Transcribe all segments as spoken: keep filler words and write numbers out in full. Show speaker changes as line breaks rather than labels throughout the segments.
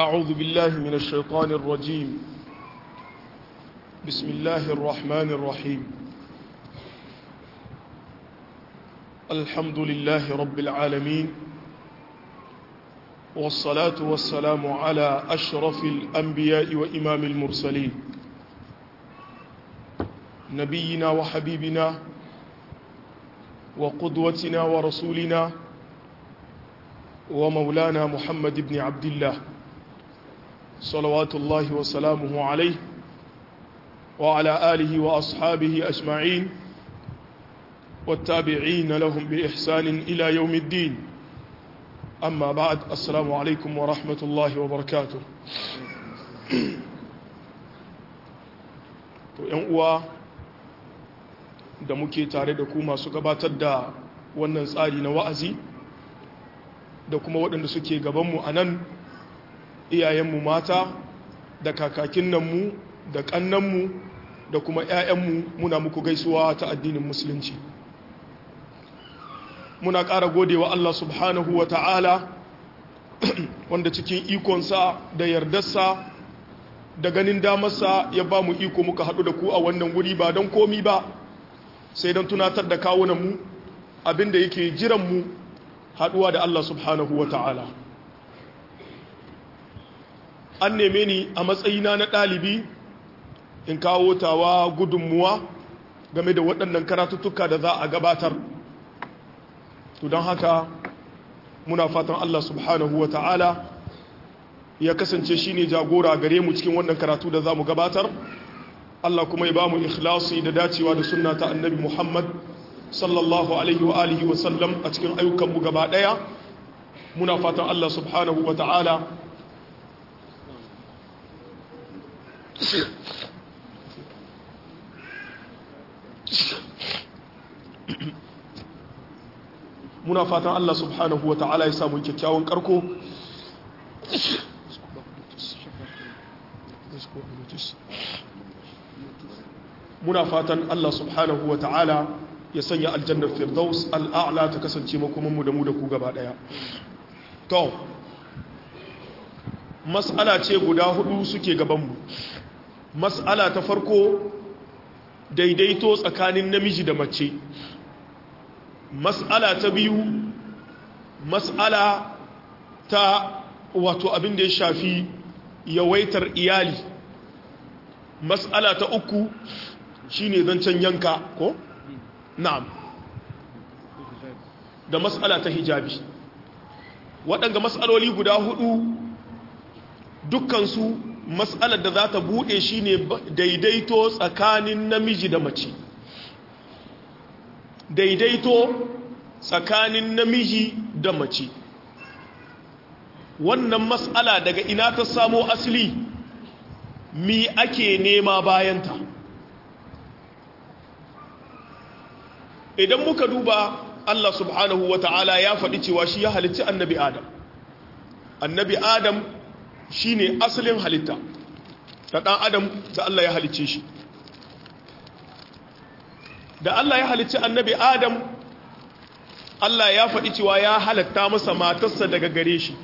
أعوذ بالله من الشيطان الرجيم بسم الله الرحمن الرحيم الحمد لله رب العالمين والصلاة والسلام على أشرف الأنبياء وإمام المرسلين نبينا وحبيبنا وقدوتنا ورسولنا ومولانا محمد بن عبد الله صلوات الله وسلامه عليه وعلى آله وأصحابه أجمعين والتابعين لهم بإحسان إلى يوم الدين أما بعد السلام عليكم ورحمة الله وبركاته to ‘yan uwa da muke tare da ku masu gabatar da wannan tsari na wa'azi da kuma waɗanda suke gabanmu a nan iyayenmu mata da kakakin nanmu da ƙannanmu da kuma ‘ya'yanmu muna muku gaisuwa ta addinin musulunci muna ƙara gode wa Allah subhanahu wa ta'ala wanda cikin ikonsa da yardarsa da ganin damarsa ya ba mu iko muka haɗu da ku a wannan wuri ba don komi ba sai don tunatar da kawunanmu abinda yake jiranmu haɗuwa da Allah subhanahu wa ta'ala an neme ni a matsayina na ɗalibi in kawo tawa gudunmuwa game da waɗannan karatuttuka da za a gabatar to don haka muna fatan Allah subhanahu wa ta'ala ya kasance shi ne jagora gare mu cikin wannan karatu da za mu gabatar Allah kuma ya ba mu ikhlasi da dacewa da sunna ta annabi Muhammad sallallahu alaihi wa alihi wa sallam a cikin ayyukanmu gaba ɗaya muna fatan Allah subhanahu wa ta'ala muna fatan Allah subhanahu wa ta'ala ya samu kyakkyawan karko muna fatan Allah subhanahu wa ta'ala ya sanya aljannar firdaus al'a'la ta kasance makomanmu da mu da ku gaba daya to mas'ala ce guda hudu suke gabanmu mas'ala ta farko daidaito tsakanin namiji da mace mas'ala ta biyu mas'ala ta wato abin da ya shafi yawaitar iyali mas'ala ta uku shine zancen yanka ko na'am da mas'ala ta hijabi waɗanga mas'aloli guda hudu dukkansu mas'alar da za ta buɗe shine daidaito tsakanin namiji da mace daidaito tsakanin namiji da mace wannan mas'ala daga ina ta samo asali mi ake nema bayanta idan muka duba Allah subhanahu wa ta'ala ya faɗi cewa shi ya halicci annabi Adam annabi Adam shi ne asalin halitta da ɗan Adam da Allah ya halicce shi da Allah ya halicci annabi Adam Allah ya faɗi cewa ya halatta masa matarsa daga gare shi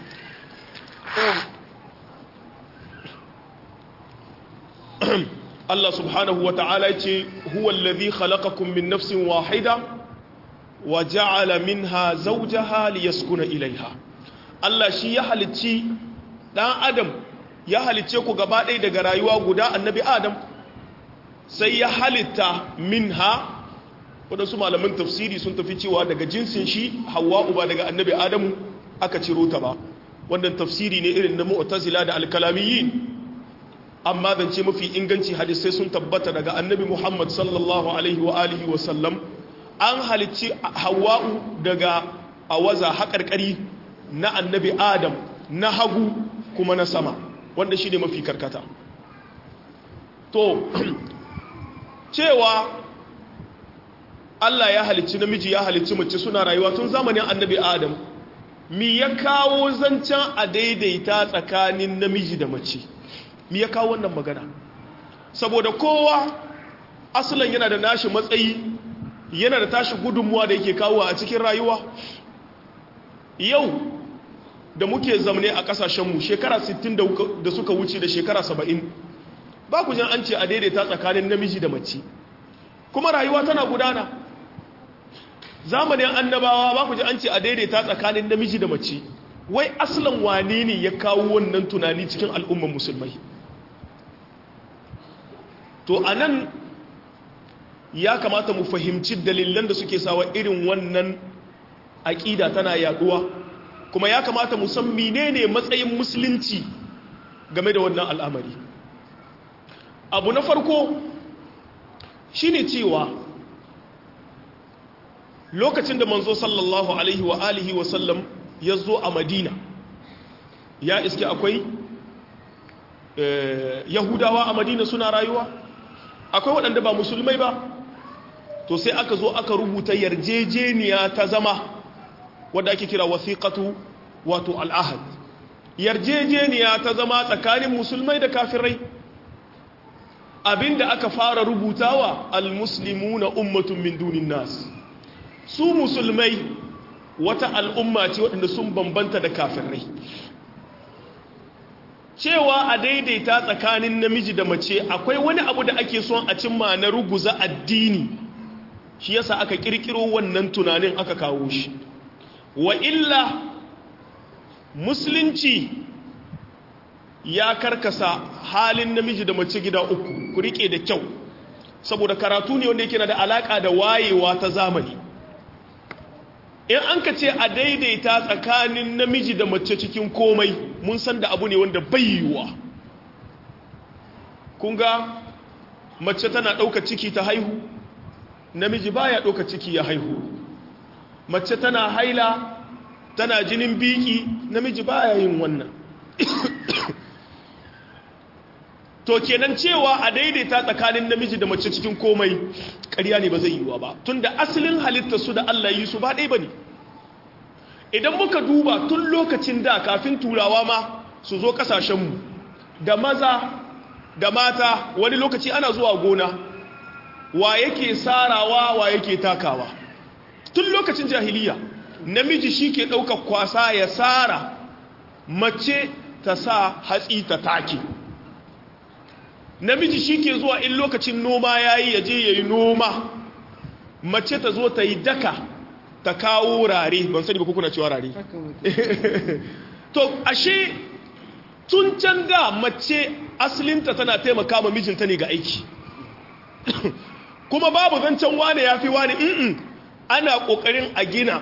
Allah subhanahu wa ta'ala ce huwa allazi khalaqakum min nafsin wahida wa ja'ala minha zawjaha liyaskuna ilaiha Allah shi ya halicci dan Adam ya halicce ku gaba ɗaya daga rayuwa guda annabi Adam sai ya halitta minha wadansu malaman tafsiri sun tafi cewa daga jinsin shi Hawwa'u ba daga annabi Adamu aka ciro ta ba wannan tafsiri ne irin na Mu'tazila da al-Kalamiyyin amma zance mafi inganci hadisai sun tabbata daga annabi Muhammad sallallahu alaihi wa alihi wa sallam an halicci Hawwa'u daga awaza haƙarƙari na annabi Adam na hagu kuma na sama wanda shi ne mafi karkata to cewa Allah ya halicci namiji ya halicci mace suna rayuwa tun zamanin annabi Adam mi ya kawo zancen a daidaita tsakanin namiji da mace mi ya kawo wannan magana saboda kowa asalin yana da nashi matsayi yana da tashi gudunmuwa da yake kawo a cikin rayuwa yau da muke zamne a kasashenmu shekara sittin da suka wuce da shekara saba'in ba ku jan an ce a daidaita tsakanin namiji da mace kuma rayuwa tana gudana zamanin annabawa ba ku ji an ce a daidaita tsakanin namiji da mace wai aslan wane ne ya kawo wannan tunani cikin al'ummar musulmai to anan ya kamata mu fahimci dalilan da suke sawa irin wannan aƙida tana yaduwa kuma ya kamata mu san menene matsayin musulunci game da wannan al'amari abu na farko shine cewa lokacin da manzo sallallahu alaihi wa alihi wa sallam ya zo a madina ya iske akwai yahudawa a madina suna rayuwa akwai waɗanda ba musulmai ba to sai aka zo aka rubuta yarjejeniya ta zama wadda ake kira wasiqatu wato al'ahad yarjejeniya ta zama tsakanin musulmai da kafirai abinda aka fara rubutawa al-muslimuna ummatun min dunin nas su musulmai wata al'umma ce waɗanda sun bambanta da kafirai cewa a daidaita tsakanin namiji da mace akwai wani abu da ake son a cimma na ruguza addini shi yasa aka kirkiro wannan tunanin aka kawo shi wa illa musulunci ya karkasa halin namiji da mace gida uku ku rike da kyau saboda karatu ne wanda yake na da alaka da wayewa ta zamani in an ka ce a daidaita tsakanin namiji da mace cikin komai mun san da abu ne wanda bai yiwuwa kun ga mace tana ɗauka ciki ta haihu namiji baya ɗauka ciki ya haihu mace tana haila tana jinin biki namiji baya yin wannan to kenan cewa a daidaita tsakanin namiji da mace cikin komai ƙarya ne ba zai yiwuwa ba tunda asalin halittar su da Allah yi su ba ɗaya bane idan muka duba tun lokacin da kafin turawa ma su zo kasashenmu da maza da mata wani lokaci ana zuwa gona wa yake sarawa wa yake takawa tun lokacin jahiliya namiji shi ke ɗaukar kwasa ya sara mace ta sa hatsi ta take namiji shi ke zuwa in lokacin noma ya yi yaje ya yi noma mace ta zo ta yi daka ta kawo rare ban sani ba kuna cewa rare to ashe tun can da mace asalinta tana taimaka ma mijinta ne ga aiki kuma babu zancen wane ya fi wane in ana kokarin a gina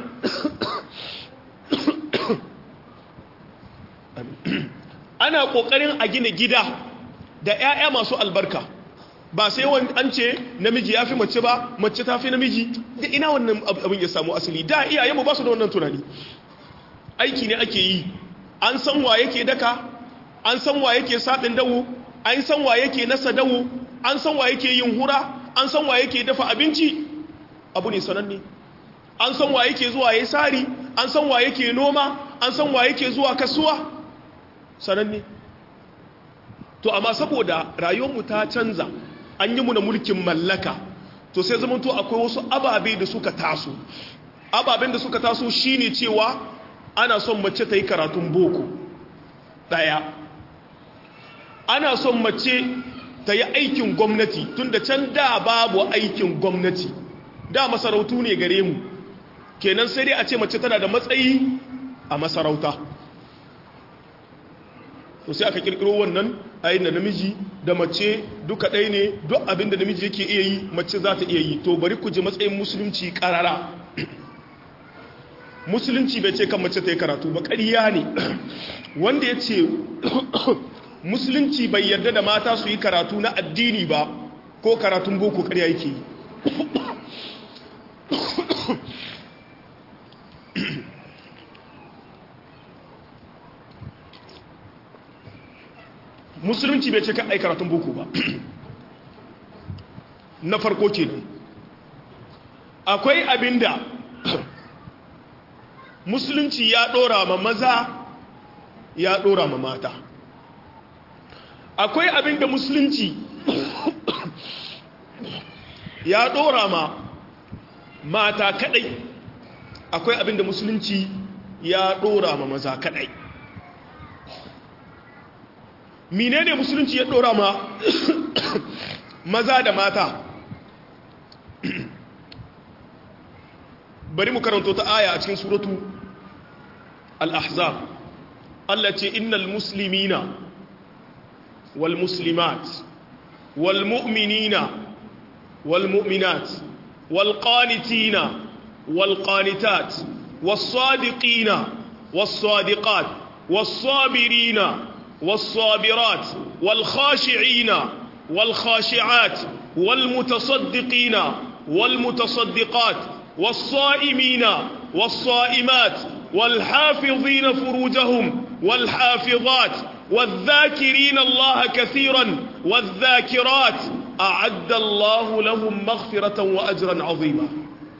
ana kokarin a gina gida da 'ya'ya masu albarka ba sai wani an ce namiji ya fi mace ba mace ta fi namiji da ina wannan abin ya samu asali da iyayenmu ba su da wannan tunani aiki ne ake yi an san wa yake daka an san wa yake saɓin dawo an san wa yake nasa dawo an san wa yake yin hura an san wa yake dafa abinci abu ne sananne an san wa yake zuwa ya sari an san wa yake noma an san wa yake zuwa kasuwa sananne to amma saboda rayuwarmu ta canza an yi muna mulkin mallaka to sai zama to akwai wasu ababe da suka taso ababen da suka taso shine cewa ana son mace ta yi karatun boko daya ana son mace ta yi aikin gwamnati tunda can da babu aikin gwamnati da masarautu ne gare mu kenan sai dai a ce mace tana da matsayi a masarauta to sai aka kirkiro wannan ayin da namiji da mace duka ɗaya ne duk abin da namiji yake iya yi mace za ta iya yi to bari ku ji matsayin musulunci ƙarara musulunci bai ce kan mace ta yi karatu ba ƙarya ne wanda ya ce musulunci bai yarda da mata su yi karatu na addini ba ko karatun boko ƙarya yake yi musulunci bai ce kan ai karatun boko ba na farko kenan akwai abinda musulunci ya dora ma maza ya dora ma mata akwai abinda musulunci ya dora ma mata kadai akwai abinda musulunci ya dora ma maza kadai menene musulunci ya dora ma maza da mata bari mu karanto ta aya a cikin suratu al-ahzab Allah ce innal muslimina wal muslimat wal mu'minina wal mu'minat wal qanitina wal qanitat was sadiqina was sadiqat was sabirina was sabirat wal khashi'ina wal khashi'at wal mutasaddiqina wal mutasaddiqat والصائمين والصائمات والحافظين فروجهم والحافظات والذاكرين الله كثيرا والذاكرات أعد الله لهم مغفرة وأجرا عظيما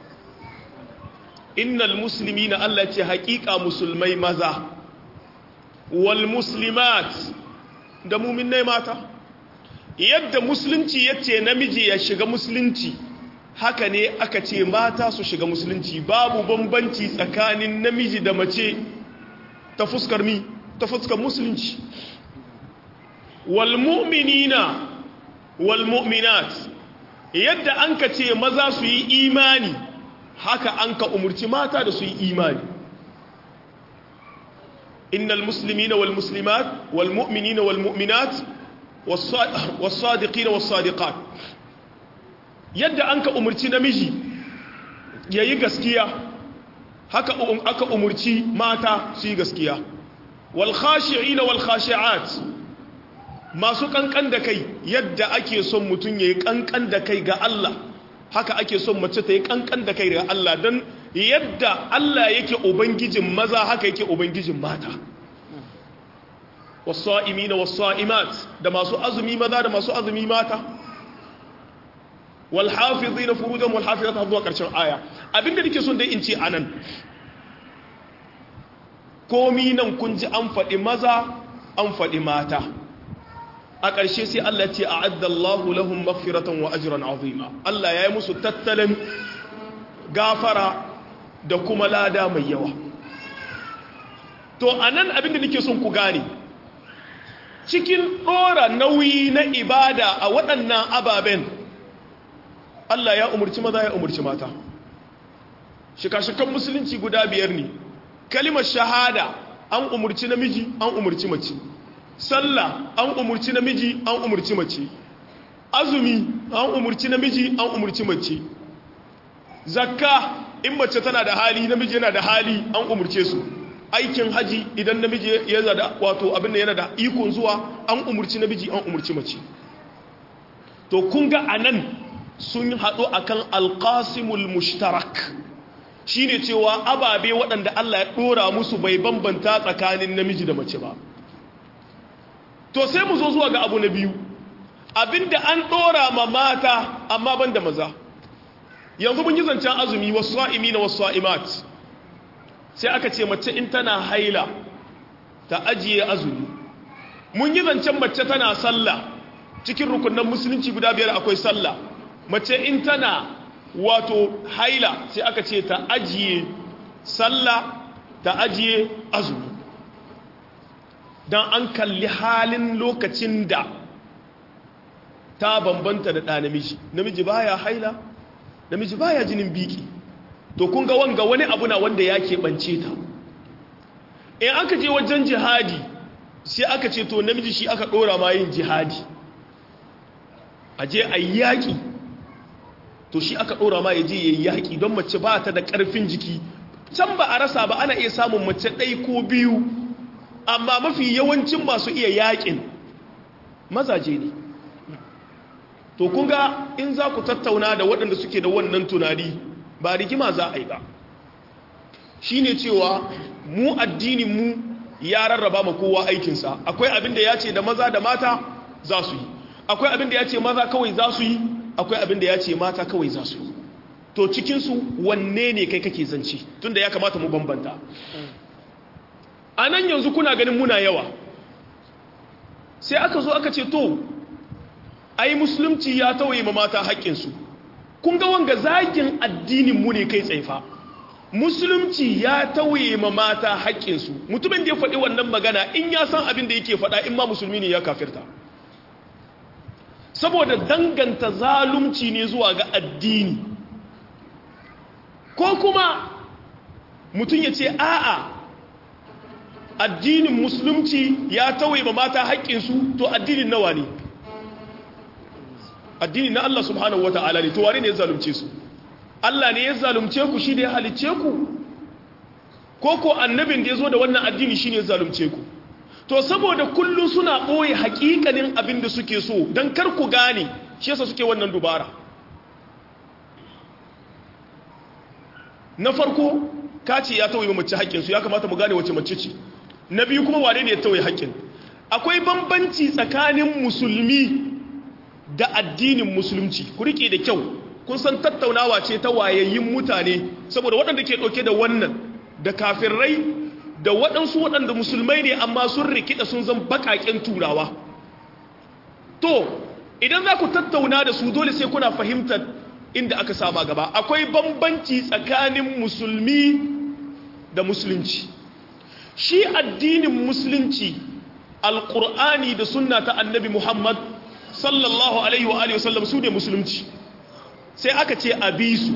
إن المسلمين التي حقيقة مسلمي ماذا والمسلمات دمو من نيماتا يد مسلمتي يتي نمجي يشغى مسلمتي haka ne aka ce mata su shiga musulunci babu bambanci tsakanin namiji da mace ta fuskar mi ta fuskar musulunci wal mu'minina wal mu'minat yadda an ka ce maza su yi imani haka an ka umurci mata da su yi imani innal muslimina wal muslimat wal mu'minina wal mu'minat was sadiqina was sadiqat yadda an ka umurci namiji ya yi gaskiya haka aka umurci mata su yi gaskiya wal khashi'ina wal khashi'at masu kankan da kai yadda ake son mutum ya yi kankan da kai ga Allah haka ake son mace ta yi kankan da kai ga Allah don yadda Allah yake ubangijin maza haka yake ubangijin mata was-sa'imina was-sa'imat da masu azumi maza da masu azumi mata walhafizina furujahum walhafizat har zuwa karshen aya abinda nake son dai in ce anan komi nan kun ji an faɗi maza an faɗi mata a ƙarshe sai Allah ce a'adda Allahu lahum maghfiratan wa ajran azima Allah ya yi musu tattalin gafara da kuma lada mai yawa to anan abinda nake son ku gane cikin ɗora nauyi na ibada a waɗannan ababen Allah ya umurci maza ya umurci mata shika-shikan musulunci guda biyar ne kalimar shahada an umurci namiji an umurci mace sallah an umurci namiji an umurci mace azumi an umurci namiji an umurci mace zakka in mace tana da hali namiji yana da hali an umurce su aikin haji idan namiji ya zada wato abin da yana da ikon zuwa an umurci namiji an umurci mace to kun ga anan sun haɗu akan alƙasimul mushtarak shi ne cewa ababe waɗanda Allah ya ɗora musu bai bambanta tsakanin namiji da mace ba to sai mu zo zuwa ga abu na biyu abinda an ɗora ma mata amma ban da maza yanzu mun yi zancen azumi wasu sa'imi na wasu sa'imat sai aka ce mace in tana haila ta ajiye azumi mun yi zancen mace tana sallah cikin rukunan musulunci guda biyar akwai sallah mace in tana wato haila sai aka ce ta ajiye sallah ta ajiye azumi don an kalli halin lokacin da ta bambanta da ɗa namiji namiji baya haila namiji baya jinin biki to kun ga wanga wani abu na wanda ya keɓance ta in aka je wajen jihadi sai aka ce to namiji shi aka ɗora ma yin jihadi a je a yaƙi to shi aka ɗora ma ya je ya yi yaƙi don mace ba ta da ƙarfin jiki can ba a rasa ba ana iya samun mace ɗai ko biyu amma mafi yawancin masu iya yaƙin mazaje ne to kun ga in za ku tattauna da waɗanda suke da wannan tunani ba rigima za a yi ba shi ne cewa mu addininmu ya rarraba ma kowa aikinsa akwai abin da ya ce da maza da mata za su yi akwai abin da ya ce maza kawai za su yi akwai abin da ya ce mata kawai za su yi to cikinsu wanne ne kai kake zance tunda ya kamata mu bambanta a nan yanzu kuna ganin muna yawa sai aka zo aka ce to ai musulunci ya tawaye ma mata haƙƙinsu kun ga wanga zagin addininmu ne kai tsaifa musulunci ya tauye ma mata haƙƙinsu. Mutumin da ya faɗi wannan magana in ya san abin da yake faɗa in ma musulmi ne ya kafirta, saboda danganta zalunci ne zuwa ga addini. Ko kuma mutum ya ce a'a addinin musulunci ya tauye ma mata haƙƙinsu, to addinin nawa ne? Addini na Allah subhanahu wa ta'ala ne, to wane ne ya zalunce su? Allah ne ya zalunce ku, shi da ya halicce ku? Ko ko annabin da ya zo da wannan addini shi ne ya zalunce ku? To saboda kullum suna ɓoye haƙiƙanin abin da suke so don kar ku gane, shi yasa suke wannan dubara. Na farko ka ce ya tauye mace haƙƙinsu, ya kamata mu gane wace mace ce. Na biyu kuma wane ne ya tauye haƙƙin? Akwai bambanci tsakanin musulmi da addinin musulunci. Ku rike da kyau, kun san tattaunawa ce ta wayayyin mutane, saboda waɗanda ke ɗauke da wannan da kafirai da waɗansu waɗanda musulmai ne amma sun rikida sun zan baƙaƙen turawa. To idan za ku tattauna da su dole sai kuna fahimtar inda aka sama gaba. Akwai bambanci tsakanin musulmi da musulunci. Shi addinin musulunci alƙur'ani da sunna ta annabi Muhammad sallallahu alaihi wa alihi wasallam su ne musulunci. Sai aka ce a bi su.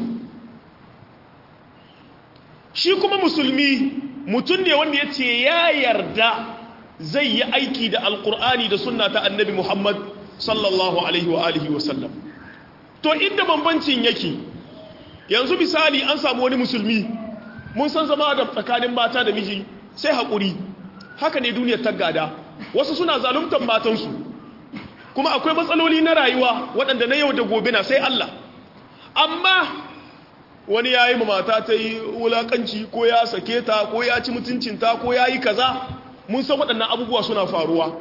Shi kuma musulmi mutum ne wanda ya ce ya yarda zai yi aiki da alkur'ani da sunna ta annabi Muhammad sallallahu alaihi wa alihi wasallam. To inda bambancin yake, yanzu misali an samu wani musulmi, mun san zama da tsakanin mata da miji sai haƙuri, haka ne duniyar ta gada. Wasu suna zaluntar matansu, kuma akwai matsaloli na rayuwa waɗanda na yau da gobe na sai Allah. Amma wani ya yi mata ta yi wulakanci ko ya sake ta ko ya ci mutuncinta ko ya yi kaza, mun san waɗannan abubuwa suna faruwa.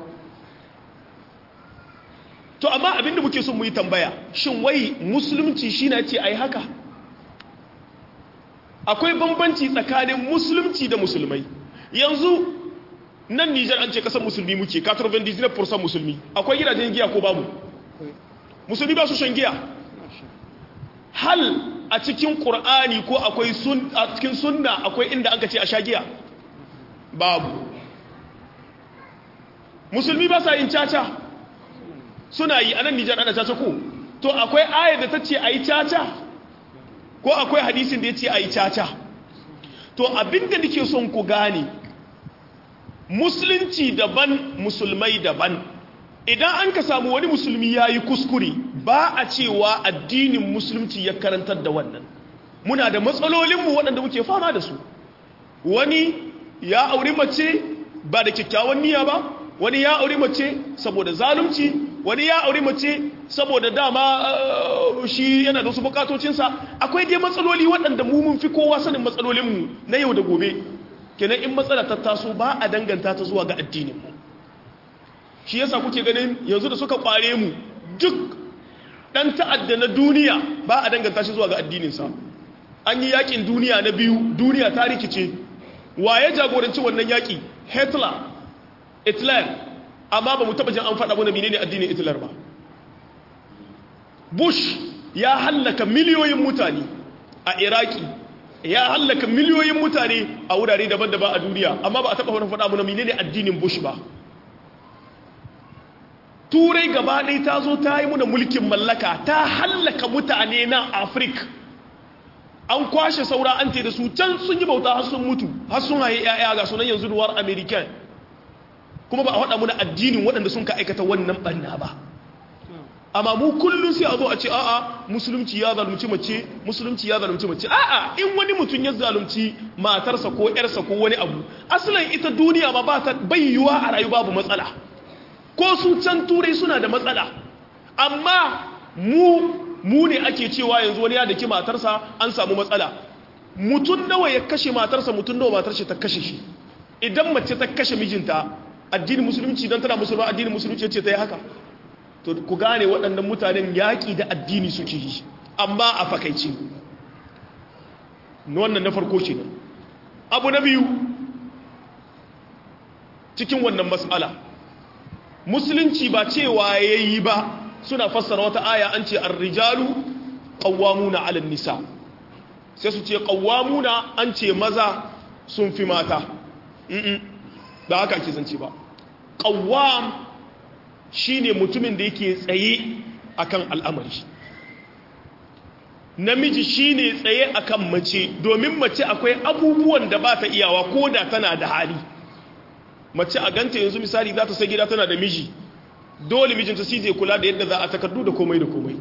To amma abinda muke son mu yi tambaya, shin wai musulunci shi na ce a yi haka? Akwai bambanci tsakanin musulunci da musulmai. Yanzu nan Nijar an ce kasar musulmi muke, ninety-nine percent musulmi. Akwai gidajen giya ko babu? Musulmi ba su shan giya. Hal a cikin ƙur'ani ko akwai sun a cikin sunna akwai inda aka ce a sha giya? Babu. Musulmi ba sa yin caca? Suna yi, a nan Nijar ana caca ko? To akwai ayar da ta ce a yi caca? Ko akwai hadisin da ya ce a yi caca? To abinda nake son ku gane, musulunci daban, musulmai daban. Idan an ka samu wani musulmi ya yi kuskure, ba a cewa addinin musulunci ya karantar da wannan. Muna da matsalolinmu waɗanda muke fama da su. Wani ya auri mace ba da kyakkyawan niyya ba, wani ya auri mace saboda zalunci, wani ya auri mace saboda dama uh, shi yana da wasu bukatocinsa. Akwai dai matsaloli waɗanda mu mun fi kowa sanin matsalolinmu na yau da gobe. Kenan in matsala ta taso ba a danganta ta zuwa ga addininmu. Shi yasa kuke ganin yanzu da suka kware mu, duk dan ta'adda na duniya ba a danganta shi zuwa ga addininsa. An yi yakin duniya na biyu, duniya ta rikice. Wa ya jagoranci wannan yaki? Hitler. Hitler. Amma ba mu taba jin an faɗa mana menene addinin Hitler ba. Bush ya hallaka miliyoyin mutane a Iraki, ya hallaka miliyoyin mutane a wurare daban-daban a duniya, amma ba a taba faɗa mana menene addinin Bush ba. Turai gaba ɗaya ta zo ta yi muna mulkin mallaka, ta hallaka mutane na Afirka. An kwashe saura an te da su can sun yi bauta har sun mutu, har sun haye ‘ya'ya ga sunan yanzu duwar American. Kuma ba a faɗa muna addinin waɗanda sun ka aikata wannan ɓanna ba. Amma mu kullum sai a zo a ce a'a musulunci ya zalunci mace, musulunci ya zalunci mace. A'a in wani mutum ya zalunci matarsa ko ‘yarsa ko wani abu, asalin ita duniya ma ba ta bayyuwa a rayu babu matsala. Ko su can turai suna da matsala, amma mu mu ne ake cewa yanzu wani ya daki matarsa an samu matsala. Mutum nawa ya kashe matarsa, mutum nawa matar shi ta kashe shi. Idan mace ta kashe mijinta, addinin musulunci don tana musulma addinin musulunci ce ta yi haka. To ku gane waɗannan mutanen yaƙi da addini suke yi, amma a fakaici. Wannan na farko ce. Abu na biyu cikin wannan matsala, musulunci ba cewa yayi ba, suna fassara wata aya an ce ar-rijalu qawwamuna 'ala an-nisa. sai su ce qawwamuna an ce maza sun fi mata mm ba haka ake zance ba qawwam shine mutumin da yake tsaye akan al'amari namiji shine tsaye akan mace domin mace akwai abubuwan da ba ta iyawa ko da tana da hali mace a ganta yanzu misali za ta sai gida tana da miji dole mijinta shi zai kula da yadda za a takardu da komai da komai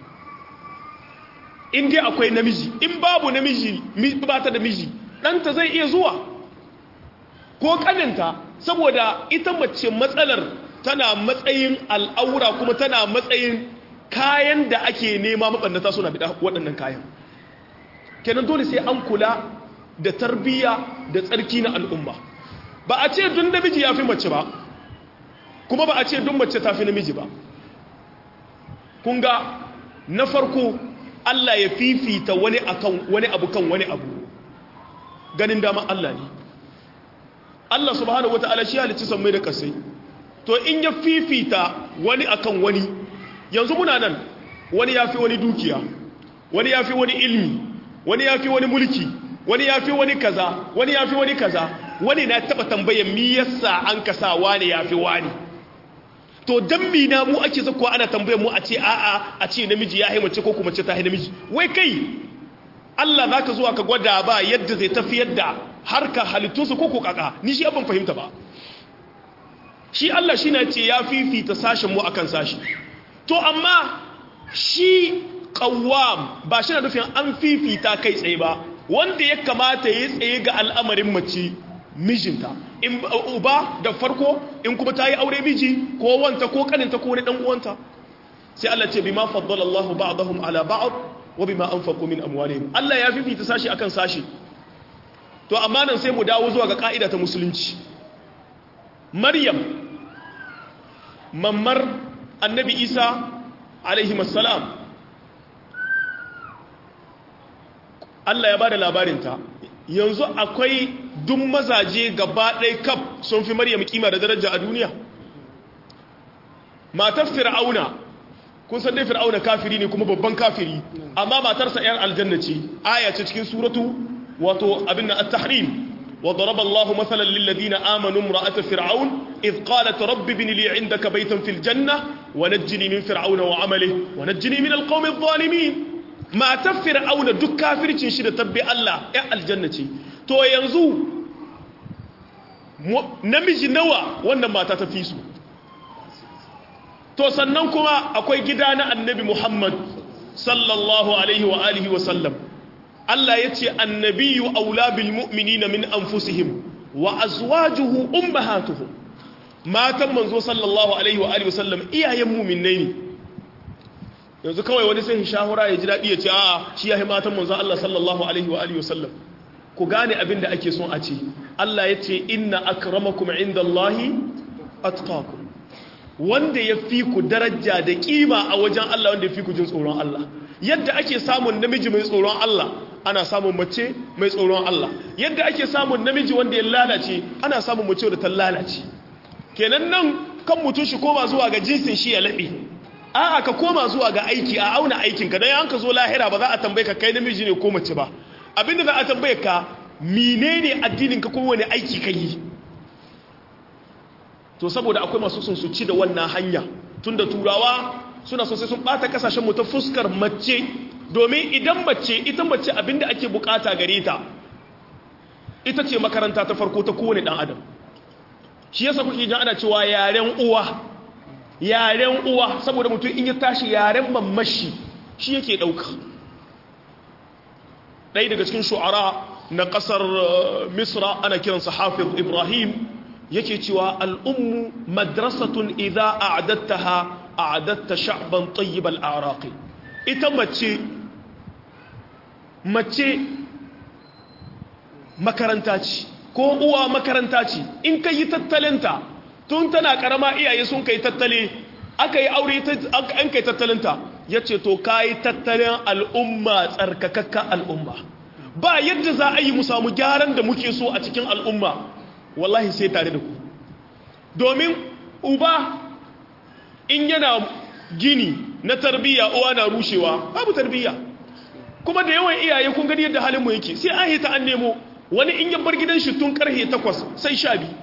in dai akwai namiji in babu namiji ba ta da miji ɗanta zai iya zuwa ko ƙaninta saboda ita mace matsalar tana matsayin al'aura kuma tana matsayin kayan da ake nema maɓannata suna bida waɗannan kayan kenan dole sai an kula da tarbiyya da tsarki na al'umma ba a ce dun namiji ya fi mace ba kuma ba a ce dun mace ta fi namiji ba kun ga na farko Allah ya fifita wani akan wani abu kan wani abu ganin dama Allah ne Allah subhanahu wata'ala shi halicci sammai da kasai to in ya fifita wani akan wani yanzu muna nan wani ya fi wani dukiya wani ya fi wani ilmi wani ya fi wani mulki wani ya fi wani kaza wani ya fi wani kaza wani na taba tambayar mi yasa an kasa wani ya fi wani to dan mi na mu ake zakwa ana tambayar mu a ce a'a a ce namiji ya haimace ko kuma ce ta namiji wai kai Allah zaka zuwa ka gwada ba yadda zai tafiyar da harka halittunsa ko ko kaka ni shi abin fahimta ba shi Allah shi na ce ya fifita sashen mu akan sashi to amma shi qawwam ba shi na nufin an fifita kai tsaye ba wanda ya kamata ya tsaye ga al'amarin mace mijinta in uba da farko in kuma ta yi aure miji ko wanta ko kaninta ko wani dan uwanta sai Allah ce bima faddala Allahu ba'dahum ala ba'd wa bima anfaqu min amwalihim Allah ya fifita sashi akan sashi to amma nan sai mu dawo zuwa ga ka'ida ta musulunci Maryam mammar annabi Isa alaihi assalam Allah ya bada labarinta yanzu akwai duk mazaje gaba ɗaya kaf sun fi Maryam kima da daraja a duniya matar fir'auna kun san dai fir'auna kafiri ne kuma babban kafiri amma matarsa yar aljanna ce aya ce cikin suratu wato abin na at-tahrim wa daraba Allahu mathalan lil ladina amanu imra'at fir'aun id qalat rabbi ibn li 'indaka baytan fil janna wa najjini min fir'auna wa 'amalihi wa najjini min al-qawmi adh-dhalimin matar fir'auna duk kafircin shi da tabbi Allah ya aljanna ce to yanzu namiji nawa wannan mata ta fi su to sannan kuma akwai gida na annabi Muhammad sallallahu alaihi wa alihi wa sallam Allah yace annabiyyu aula bil mu'minina min anfusihim wa azwajuhu ummahatuhum matan manzo sallallahu alaihi wa alihi wa sallam iyayen mu'minai ne yanzu kawai wani sai shahura ya ji dadi ya ce a'a shi yayi matan manzo Allah sallallahu alaihi wa alihi wa sallam ku gane abin da ake son a ce Allah ya ce inna akramakum indallahi atqakum wanda ya fi ku daraja da kima a wajen Allah wanda ya fi ku jin tsoron Allah yadda ake samun namiji mai tsoron Allah ana samun mace mai tsoron Allah yadda ake samun namiji wanda ya lalace ana samun mace da ta lalace kenan nan kan mutun shi koma zuwa ga jinsin shi ya labe a'a ka koma zuwa ga aiki a auna aikinka dan an ka zo lahira ba za a tambaye ka kai namiji ne ko mace ba abinda za a tambaye ka menene addinin ka kuma wani aiki ka yi to saboda akwai masu sun su ci da wannan hanya tunda turawa suna so sai sun bata kasashen mu ta fuskar mace domin idan mace ita mace abinda ake bukata gare ta ita ce makaranta ta farko ta kowane dan adam shi yasa kuke jin ana cewa yaren uwa yaren uwa saboda mutum in ya tashi yaren mamashi shi yake dauka ɗaya daga cikin shu'ara na ƙasar misra ana kiransa hafiz ibrahim yake cewa al'ummu madrasatun idha a'adattaha a'adatta sha'ban tayyib al'araqi ita mace mace makaranta ce ko uwa makaranta ce in ka yi tattalinta tun tana karama iyaye sun kai tattale aka yi aure an kai tattalinta ya ce to ka yi tattalin al'umma tsarkakakka al'umma ba yadda za a yi mu samu gyaran da muke so a cikin al'umma wallahi sai tare da ku domin uba in yana gini na tarbiyya uwa na rushewa babu tarbiyya kuma da yawan iyaye kun gani yadda halin mu yake sai an hita an nemo wani in ya bar gidan shi tun karhe takwas sai sha biyu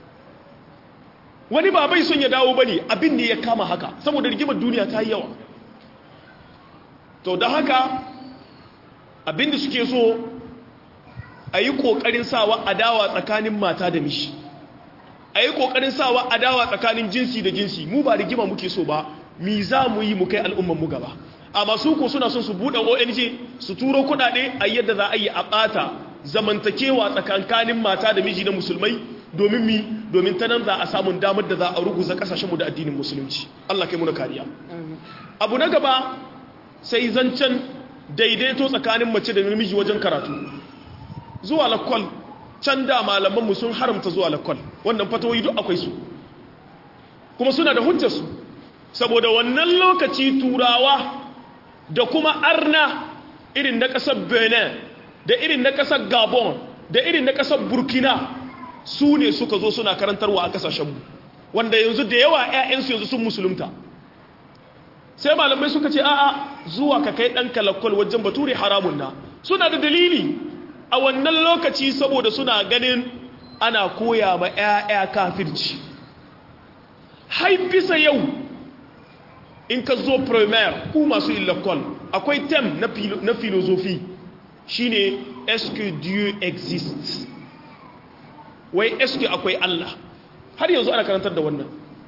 wani ba bai son ya dawo bane abin ne ya kama haka saboda rigimar duniya ta yi yawa to da haka abin da suke so a yi ƙoƙarin sawa adawa tsakanin mata da mishi a yi ƙoƙarin sawa adawa tsakanin jinsi da jinsi mu ba rigima muke so ba mi za mu yi mu kai al'ummanmu gaba amma su ko suna son su buɗe O N G su turo kuɗaɗe a yadda za a yi a ɓata zamantakewa tsakankanin mata da miji na musulmai domin mi domin ta nan za a samun damar da za a ruguza ƙasashenmu da addinin musulunci Allah kai muna kariya abu na gaba sai zancen daidaito tsakanin mace da namiji wajen karatu zuwa lakwal can da malamanmu sun haramta zuwa lakwal wannan fatawoyi duk akwai su kuma suna da hujjarsu saboda wannan lokaci turawa da kuma arna irin na ƙasar benin da irin na ƙasar gabon da irin na ƙasar burkina su ne suka zo suna karantarwa a ƙasashenmu wanda yanzu da yawa 'ya'yansu yanzu sun musulunta sai malamai suka ce a'a zuwa ka kai ɗanka lakwal wajen bature haramun na suna da dalili a wannan lokaci saboda suna ganin ana koya ma 'ya'ya kafirci haifisa yau in ka zo primaire ku masu illakol akwai tem na filosofi shine est-ce que Dieu existe wai est-ce que akwai Allah har yanzu ana karantar da wannan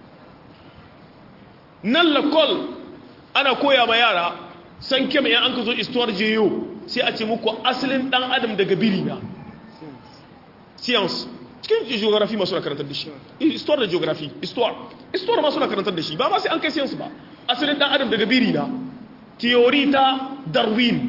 nan lakol ana koya ma yara san kem yan an ka zo histoire jeyo sai a ce muku asalin dan adam daga biri na science cikin geography masu na karantar da shi histoire da geography histoire histoire masu na karantar da shi ba ma sai an kai science ba asalin dan adam daga biri na theory ta Darwin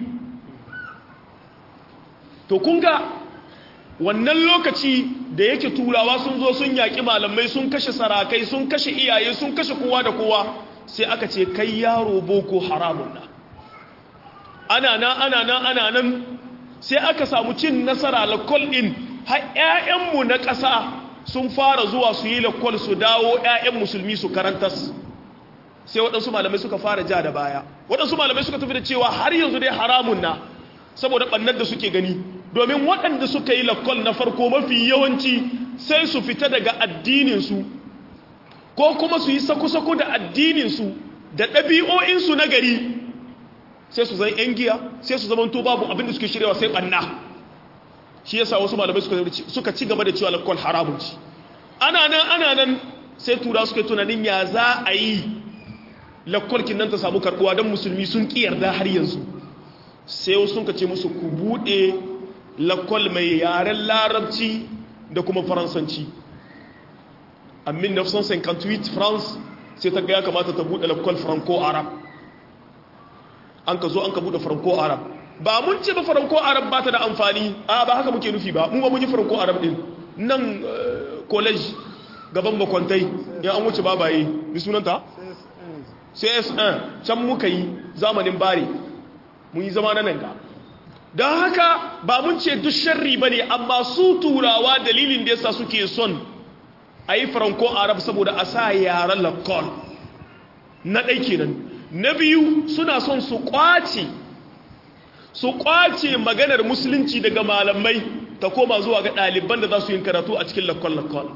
to kun ga wannan lokaci da yake turawa sun zo sun yaki malamai sun kashe sarakai sun kashe iyaye sun kashe kowa da kowa sai aka ce kai yaro boko haramun na ana nan ana nan ana nan sai aka samu cin nasara lakol din har ƴaƴanmu na ƙasa sun fara zuwa su yi lakol su dawo ƴaƴan musulmi su karantas sai waɗansu malamai suka fara ja da baya waɗansu malamai suka tafi da cewa har yanzu dai haramun na saboda ɓannar da suke gani domin waɗanda suka yi lakol na farko mafi yawanci sai su fita daga addininsu ko kuma su yi sako-sako da addininsu da ɗabi'o'insu na gari sai su zan ‘yan giya sai su zamanto babu abinda suke shiryawa sai ɓanna shi yasa wasu malamai suka ci gaba da cewa lakol haramun ci ana nan ana nan sai tura suka yi tunanin ya za a yi lakolkin nan ta samu karɓuwa don musulmi sun ƙi yarda har yanzu sai wasu sun ka ce musu ku buɗe lakol mai yaren larabci da kuma faransanci a mille neuf cent cinquante-huit france sai ta ga ya kamata ta buɗe lakol franco-arab an ka zo an ka buɗe franco-arab ba mun ce ba franco-arab ba ta da amfani a ba haka muke nufi ba mu ba mun yi franco-arab din nan college gaban bakwantai ya an wuce babaye bi sunanta C S un can muka yi zamanin bari mun yi zama na nan ga don haka ba mun ce duk sharri ba ne amma su turawa dalilin da yasa suke son a yi franco-arab saboda a sa yaren lakol na ɗai kenan na biyu suna son su kwace su kwace maganar musulunci daga malamai ta koma zuwa ga ɗaliban da za su yi karatu a cikin lakol-lakol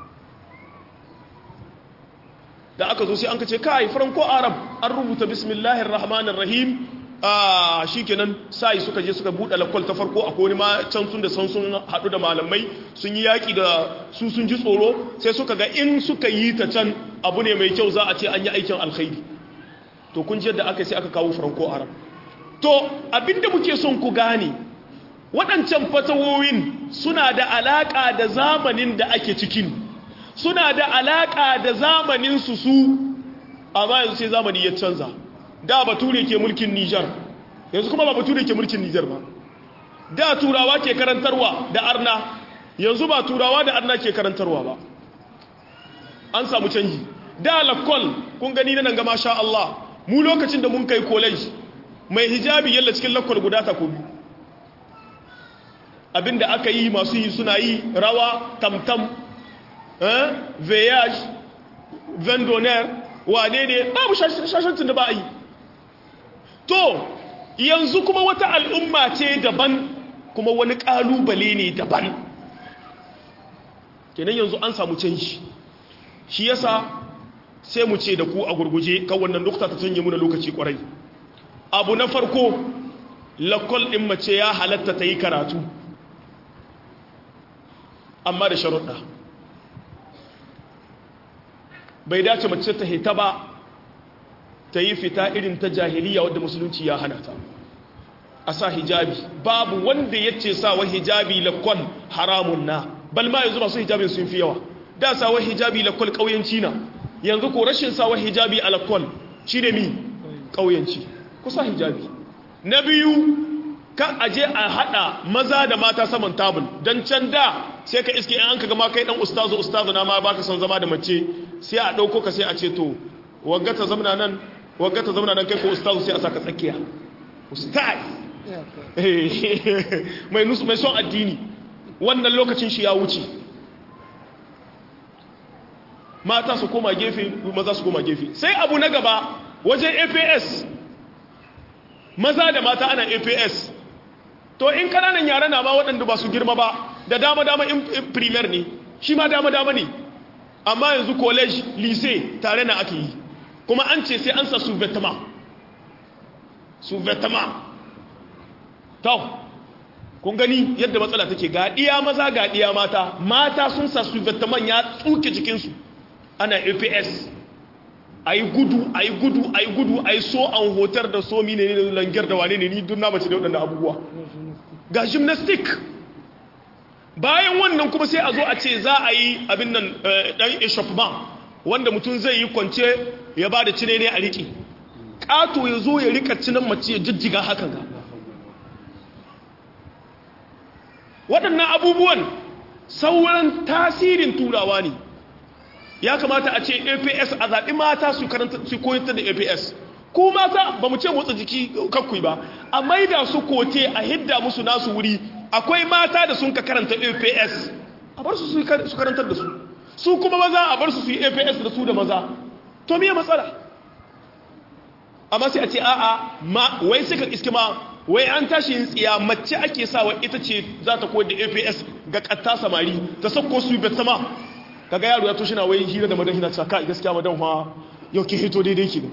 da aka zo sai an ka ce kai franco-arab an rubuta bismillahir rahmanir rahim a shi kenan sai suka je suka buɗe lakwal ta farko akwai wani ma can sun da san sun haɗu da malamai sun yi yaƙi da su sun ji tsoro sai suka ga in suka yi ta can abu ne mai kyau za a ce an yi aikin alkhairi to kun ji yadda aka sai aka kawo franco arab to abinda muke son ku gane waɗancan fatawoyin suna da alaƙa da zamanin da ake cikin suna da alaƙa da zamanin su su amma yanzu sai zamani ya canza da bature ke mulkin Nijar yanzu kuma ba bature ke mulkin Nijar ba da turawa ke karantarwa da arna yanzu ba turawa da arna ke karantarwa ba an samu canji da lakol kun gani nan ga masha Allah mu lokacin da mun kai college mai hijabi yalla cikin lakol guda ta ko abinda aka yi masu yi suna yi rawa tamtam eh voyage vendonneur wane ne babu shashancin da ba a yi to yanzu kuma wata al'umma ce daban kuma wani ƙalubale ne daban kenan yanzu an samu canji shi yasa sai mu ce da ku a gurguje kan wannan nukta ta canje muna lokaci kwarai abu na farko lakol ɗin mace ya halatta ta yi karatu amma da sharuɗa bai dace mace ta hita ba ta yi fita irin ta jahiliya wadda musulunci ya hana ta a sa hijabi babu wanda ya ce sawa hijabi lakol haramun na bal ma yanzu masu hijabin sun fi yawa da sawa hijabi lakol ƙauyenci na yanzu ko rashin sawa hijabi a lakol shi ne mi ƙauyenci kusa hijabi na biyu kan aje a hada maza da mata saman tabul don can da sai ka iske an ka gama kai dan ustazu ustazu na ma baka son zama da mace sai a dauko ka sai a ce to waggata zamana nan waggata zamana nan kai ko ustazu sai a saka tsakiya ustaz mai nusu mai son addini wannan lokacin shi ya wuce mata su koma gefe maza su koma gefe sai abu na gaba wajen A P S maza da mata ana A P S to in kananan yara na ma waɗanda ba su girma ba da dama-dama in primer ne shi ma dama-dama ne amma yanzu college lycée tare na ake yi kuma an ce sai an sa sous-vêtement sous-vêtement to kun gani yadda matsala take ga ɗiya maza ga ɗiya mata mata sun sa sous-vêtement ya tsuke jikinsu ana A P S a yi gudu a yi gudu a yi gudu a yi so an hotar da so mine ne langar da wane ne ni dun na mace da waɗanda abubuwa ga gymnastic bayan wannan kuma sai a zo a ce za a yi abin nan ɗan échauffement wanda mutum zai yi kwance ya ba da cine ne a riƙe ƙato ya zo ya rika cinan mace ya jijjiga hakan ga waɗannan abubuwan sauran tasirin turawa ne ya kamata a ce A P S a zaɓi mata su koyanta da A P S ku mata ba mu ce motsa jiki kakkui ba a maida su kote a hidda musu nasu wuri akwai mata da sun ka karanta A P S a bar su su karantar da su su kuma maza a bar su su yi A P S da su da maza to miye matsala amma sai a ce a'a ma wai suka iske ma wai an tashi yin tsiya mace ake sawa ita ce za ta koyar da A P S ga katta samari ta sakko su bet sama kaga yaro ya toshi na wai hira da madan hina cewa kai gaskiya madan fa yau ke hito daidai ki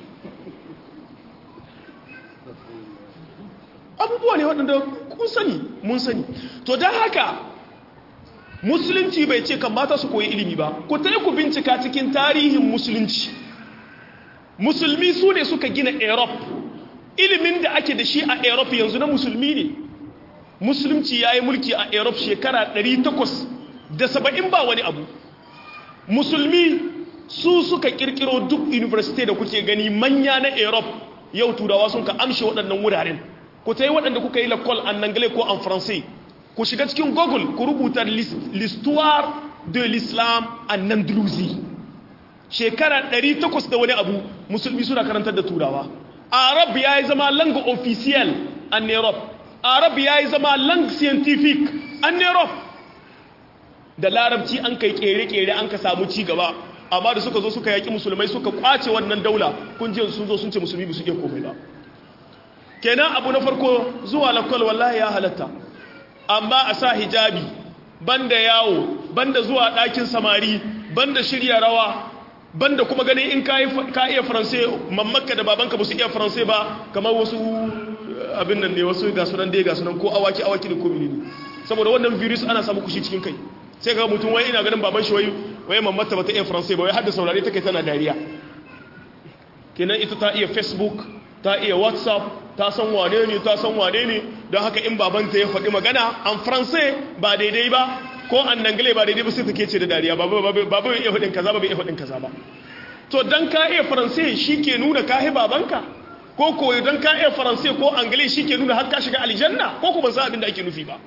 abubuwa ne waɗanda kun sani mun sani to don haka musulunci bai ce kan mata su koyi ilimi ba ku ta ku bincika cikin tarihin musulunci musulmi su ne suka gina Europe ilimin da ake da shi a Europe yanzu na musulmi ne musulunci ya yi mulki a Europe shekara ɗari takwas da saba'in ba wani abu musulmi su suka kirkiro duk university da kuke gani manya na Europe yau turawa sun ka amshe waɗannan wuraren ku ta yi waɗanda kuka yi lakol an anglais ko an français ku shiga cikin google ku rubuta l'histoire de l'islam en Andalousie shekara ɗari takwas da wani abu musulmi suna karantar da turawa arab ya yi zama langue officielle en Europe arab ya yi zama langue scientifique en Europe da larabci an kai kere-kere an ka samu ci gaba amma da suka zo suka yaki musulmai suka kwace wannan daula kun ji sun zo sun ce musulmi ba su iya komai ba kenan abu na farko zuwa lakwal wallahi ya halatta amma a sa hijabi banda yawo banda zuwa ɗakin samari banda shirya rawa banda kuma ganin in ka iya faransai mamaka da babanka ba su iya faransai ba kamar wasu abin nan ne wasu ga sunan dai ga sunan ko awaki awaki da komini ne saboda wannan virus ana samu kushi cikin kai sai ga mutum wai ina ganin baban shi wai wai mamata ba ta iya faransai ba wai har da saurare take tana dariya kenan ita ta iya facebook ta iya whatsapp ta san wane ne ta san wane ne don haka in babanta ya faɗi magana an faransai ba daidai ba ko an dangale ba daidai ba sai take ce da dariya babu babu iya faɗin kaza ba bai iya faɗin kaza ba to dan ka iya faransai shike nuna ka hi babanka ko ko dan ka iya faransai ko angale shike nuna har ka shiga aljanna ko ko ban san abin da ake nufi ba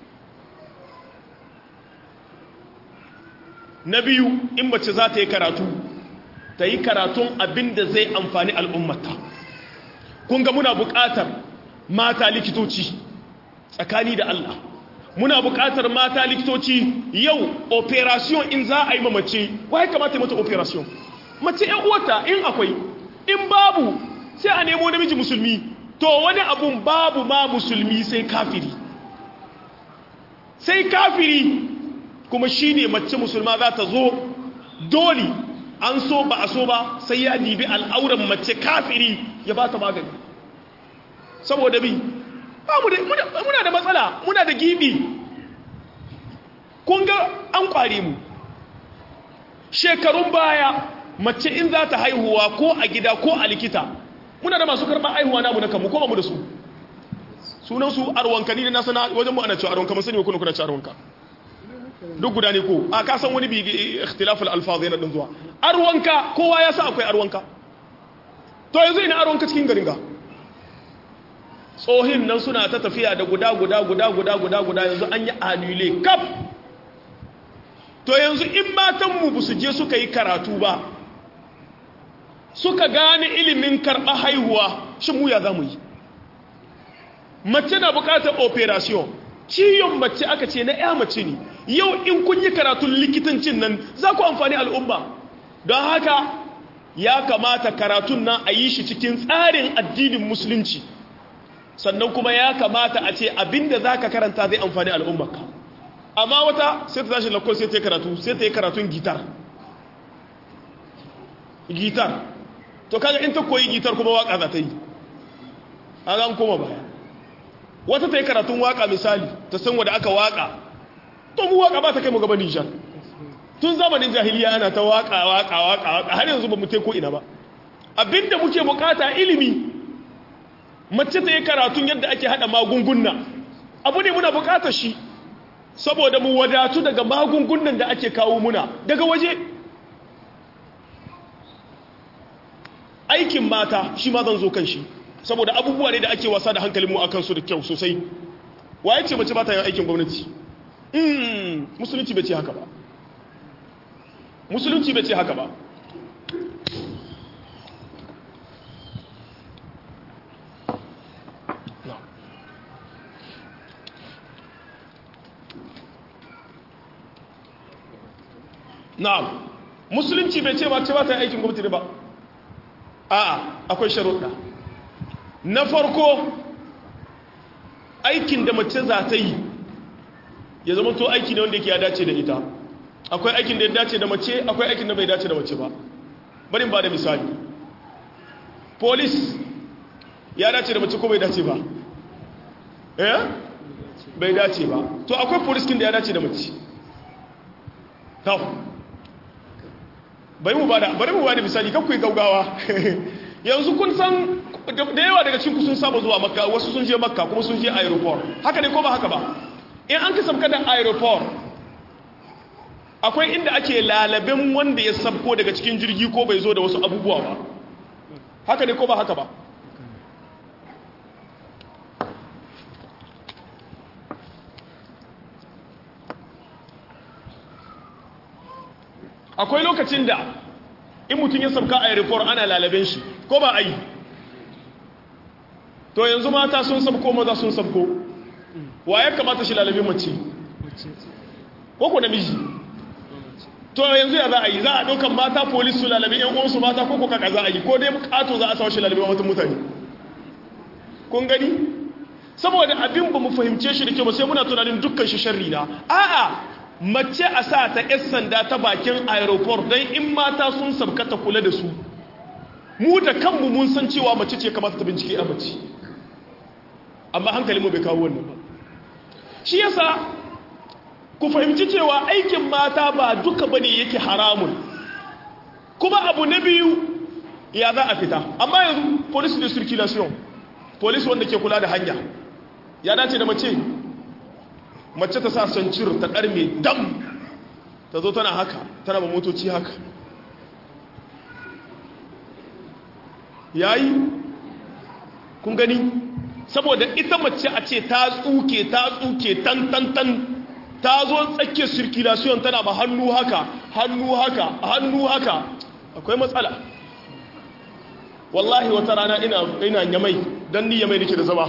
na biyu in mace za ta yi karatu ta yi karatun abin da zai amfani al'ummata kun ga muna buƙatar mata likitoci tsakani da Allah muna buƙatar mata likitoci yau operation in za a yi ma mace wai kamata mata operation mace ƴan uwata in akwai in babu sai a nemo namiji musulmi to wani abun babu ma musulmi sai kafiri sai kafiri kuma shine mace musulma za ta zo dole an so ba a so ba sai ya dibi al'auran mace kafiri ya ba ta magani saboda bi muna da matsala muna da gibi kun ga an kware mu shekarun baya mace in za ta haihuwa ko a gida ko a likita muna da masu karɓar haihuwa namu na kanmu ko ba mu da su sunansu arwanka ni da na sana wajen mu ana cewa arwanka mun sani ko kuna kuna cewa arwanka duk guda ne ko a ka san wani bi ikhtilaful alfaz yana din zuwa arwanka kowa ya sa akwai arwanka to yanzu ina arwanka cikin garin ga tsohin nan suna ta tafiya da guda guda guda guda guda guda yanzu an yi anule kaf to yanzu in matan mu su je suka yi karatu ba suka gane ilimin karɓa haihuwa shi mu ya zamu yi mace na bukatar operation ciyon mace aka ce na ya mace ne yau in kun yi karatun likitancin nan za ku amfani al'umma don haka ya kamata karatun nan a yi shi cikin tsarin addinin musulunci sannan kuma ya kamata a ce abinda za ka karanta zai amfani al'ummarka amma wata sai ta tashi lakon sai ta yi karatu sai ta yi karatun gitar gitar to kaga in ta koyi gitar kuma waka za ta yi a zan koma baya wata ta yi karatun waka misali ta san wadda aka waka to mu waka ba ta kai mu gaba Nijar tun zamanin jahiliya ana ta waka waka waka waka har yanzu ba mu tai ko ina ba abinda muke bukata ilimi mace ta yi karatun yadda ake hada magunguna abu ne muna bukatar shi saboda mu wadatu daga magungunan da ake kawo muna daga waje aikin mata shi ma zan zo kan shi saboda abubuwa ne da ake wasa da hankalinmu a kansu da kyau sosai waye ce mace ba ta yin aikin gwamnati mm musulunci bai ce haka ba musulunci bai ce haka ba na'am musulunci bai ce mace ba ta yin aikin gwamnati ba a'a akwai sharuɗa na farko aikin da mace za ta yi ya zama to aiki ne wanda yake ya dace da ita akwai aikin da ya dace da mace akwai aikin da bai dace da mace ba bari ba da misali police ya dace da mace ko bai dace ba eh bai dace ba to akwai police kin da ya dace da mace to bari mu bada bari mu bada misali kakku gaugawa yanzu kun san da yawa daga cikin ku sun saba zuwa makka wasu sun je makka kuma sun je aeroport haka ne ko ba haka ba in an ka sabka da aeroport akwai inda ake lalabin wanda ya sabko daga cikin jirgi ko bai zo da wasu abubuwa ba haka ne ko ba haka ba akwai lokacin da in mutum ya sabka aeroport ana lalaben shi ko ba a yi to yanzu mata sun sabko maza sun sabko wa ya kamata shi lalabin mace ko ko namiji to yanzu ya za a yi za a ɗaukan mata polis su lalabin yan uwansu mata ko ko kaka za a yi ko dai bukato za a sa shi lalabin wata mutane kun gani saboda abin ba mu fahimce shi da kyau ba sai muna tunanin dukkan shi sharri na a'a mace a sa ta yan sanda ta bakin aeroport don in mata sun sabka ta kula da su mu da kanmu mun san cewa mace ce kamata ta bincike a mace amma hankalinmu bai kawo wannan ba shi yasa ku fahimci cewa aikin mata ba duka bane yake haramun kuma abu na biyu ya za a fita amma yanzu police de circulation police wanda ke kula da hanya ya dace da mace mace ta sa sancir ta karme dam ta zo tana haka tana ba motoci haka yayi kun gani saboda ita mace a ce ta tsuke ta tsuke tan tan tan ta zo tsakiyar circulation tana ba hannu haka hannu haka hannu haka akwai matsala wallahi wata rana ina ina yamai dan ni yamai nake da zama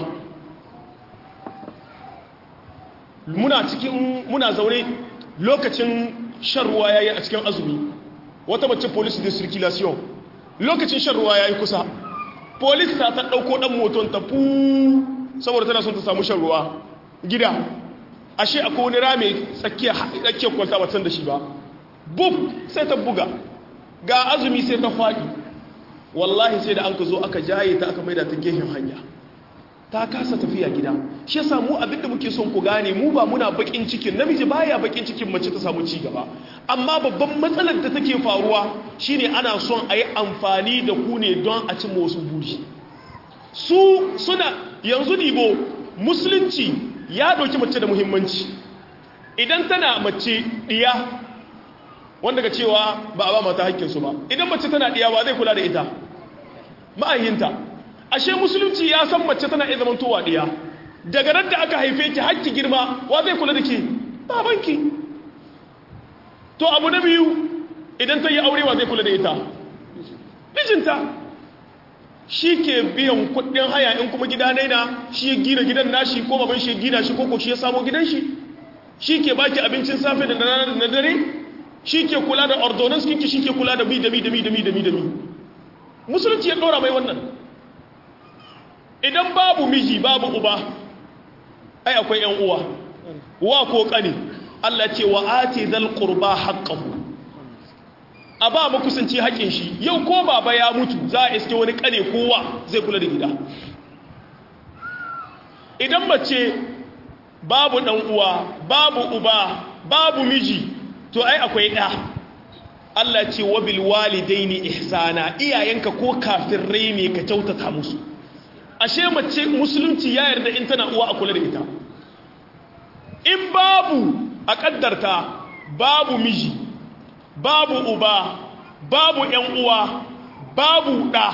muna cikin muna zaune lokacin shan ruwa yayi a cikin azumi wata mace police de circulation lokacin shan ruwa yayi kusa police ta ta dauko dan moton ta fu saboda tana son ta samu shan ruwa gida ashe akwai wani rame tsakiya tsakiyar kwalta ba san da shi ba buf sai ta buga ga azumi sai ta faɗi wallahi sai da an ka zo aka jaye ta aka maida ta gehen hanya ta kasa tafiya gida shi yasa mu abinda muke son ku gane mu ba muna bakin cikin namiji baya bakin cikin mace ta samu ci gaba amma babban matsalar da take faruwa shine ana son a yi amfani da ku ne don a cimma wasu buri su suna yanzu dibo musulunci ya ɗauki mace da muhimmanci idan tana mace ɗiya wanda ga cewa ba a ba mata haƙƙinsu ba idan mace tana ɗiya ba zai kula da ita ma'ayinta ashe musulunci ya san mace tana iya zaman towa ɗiya daga nan da aka haife ki haƙƙi girma wa zai kula da ke babanki to abu na biyu idan ta yi aure wa zai kula da ita mijinta shi ke biyan kuɗin haya in kuma gida na shi ya gina gidan nashi ko baban shi ya gina shi ko shi ya samo gidan shi shi ke baki abincin safe da na dare shi ke kula da ordonance kinki shi ke kula da mi da mi da mi da mi da mi da mi musulunci ya ɗora mai wannan idan babu miji babu uba ai akwai yan uwa wa ko kani Allah ce wa ati zal qurba haqqahu aba makusanci haƙin shi yau ko baba ya mutu za a iske wani kane kowa zai kula da gida idan mace babu dan uwa babu uba babu miji to ai akwai da Allah ce wa bil walidaini ihsana iyayenka ko kafirai ne ka kyautata musu ashe mace musulunci ya yarda in tana uwa a kula da ita in babu a kaddarta babu miji babu uba babu yan uwa babu da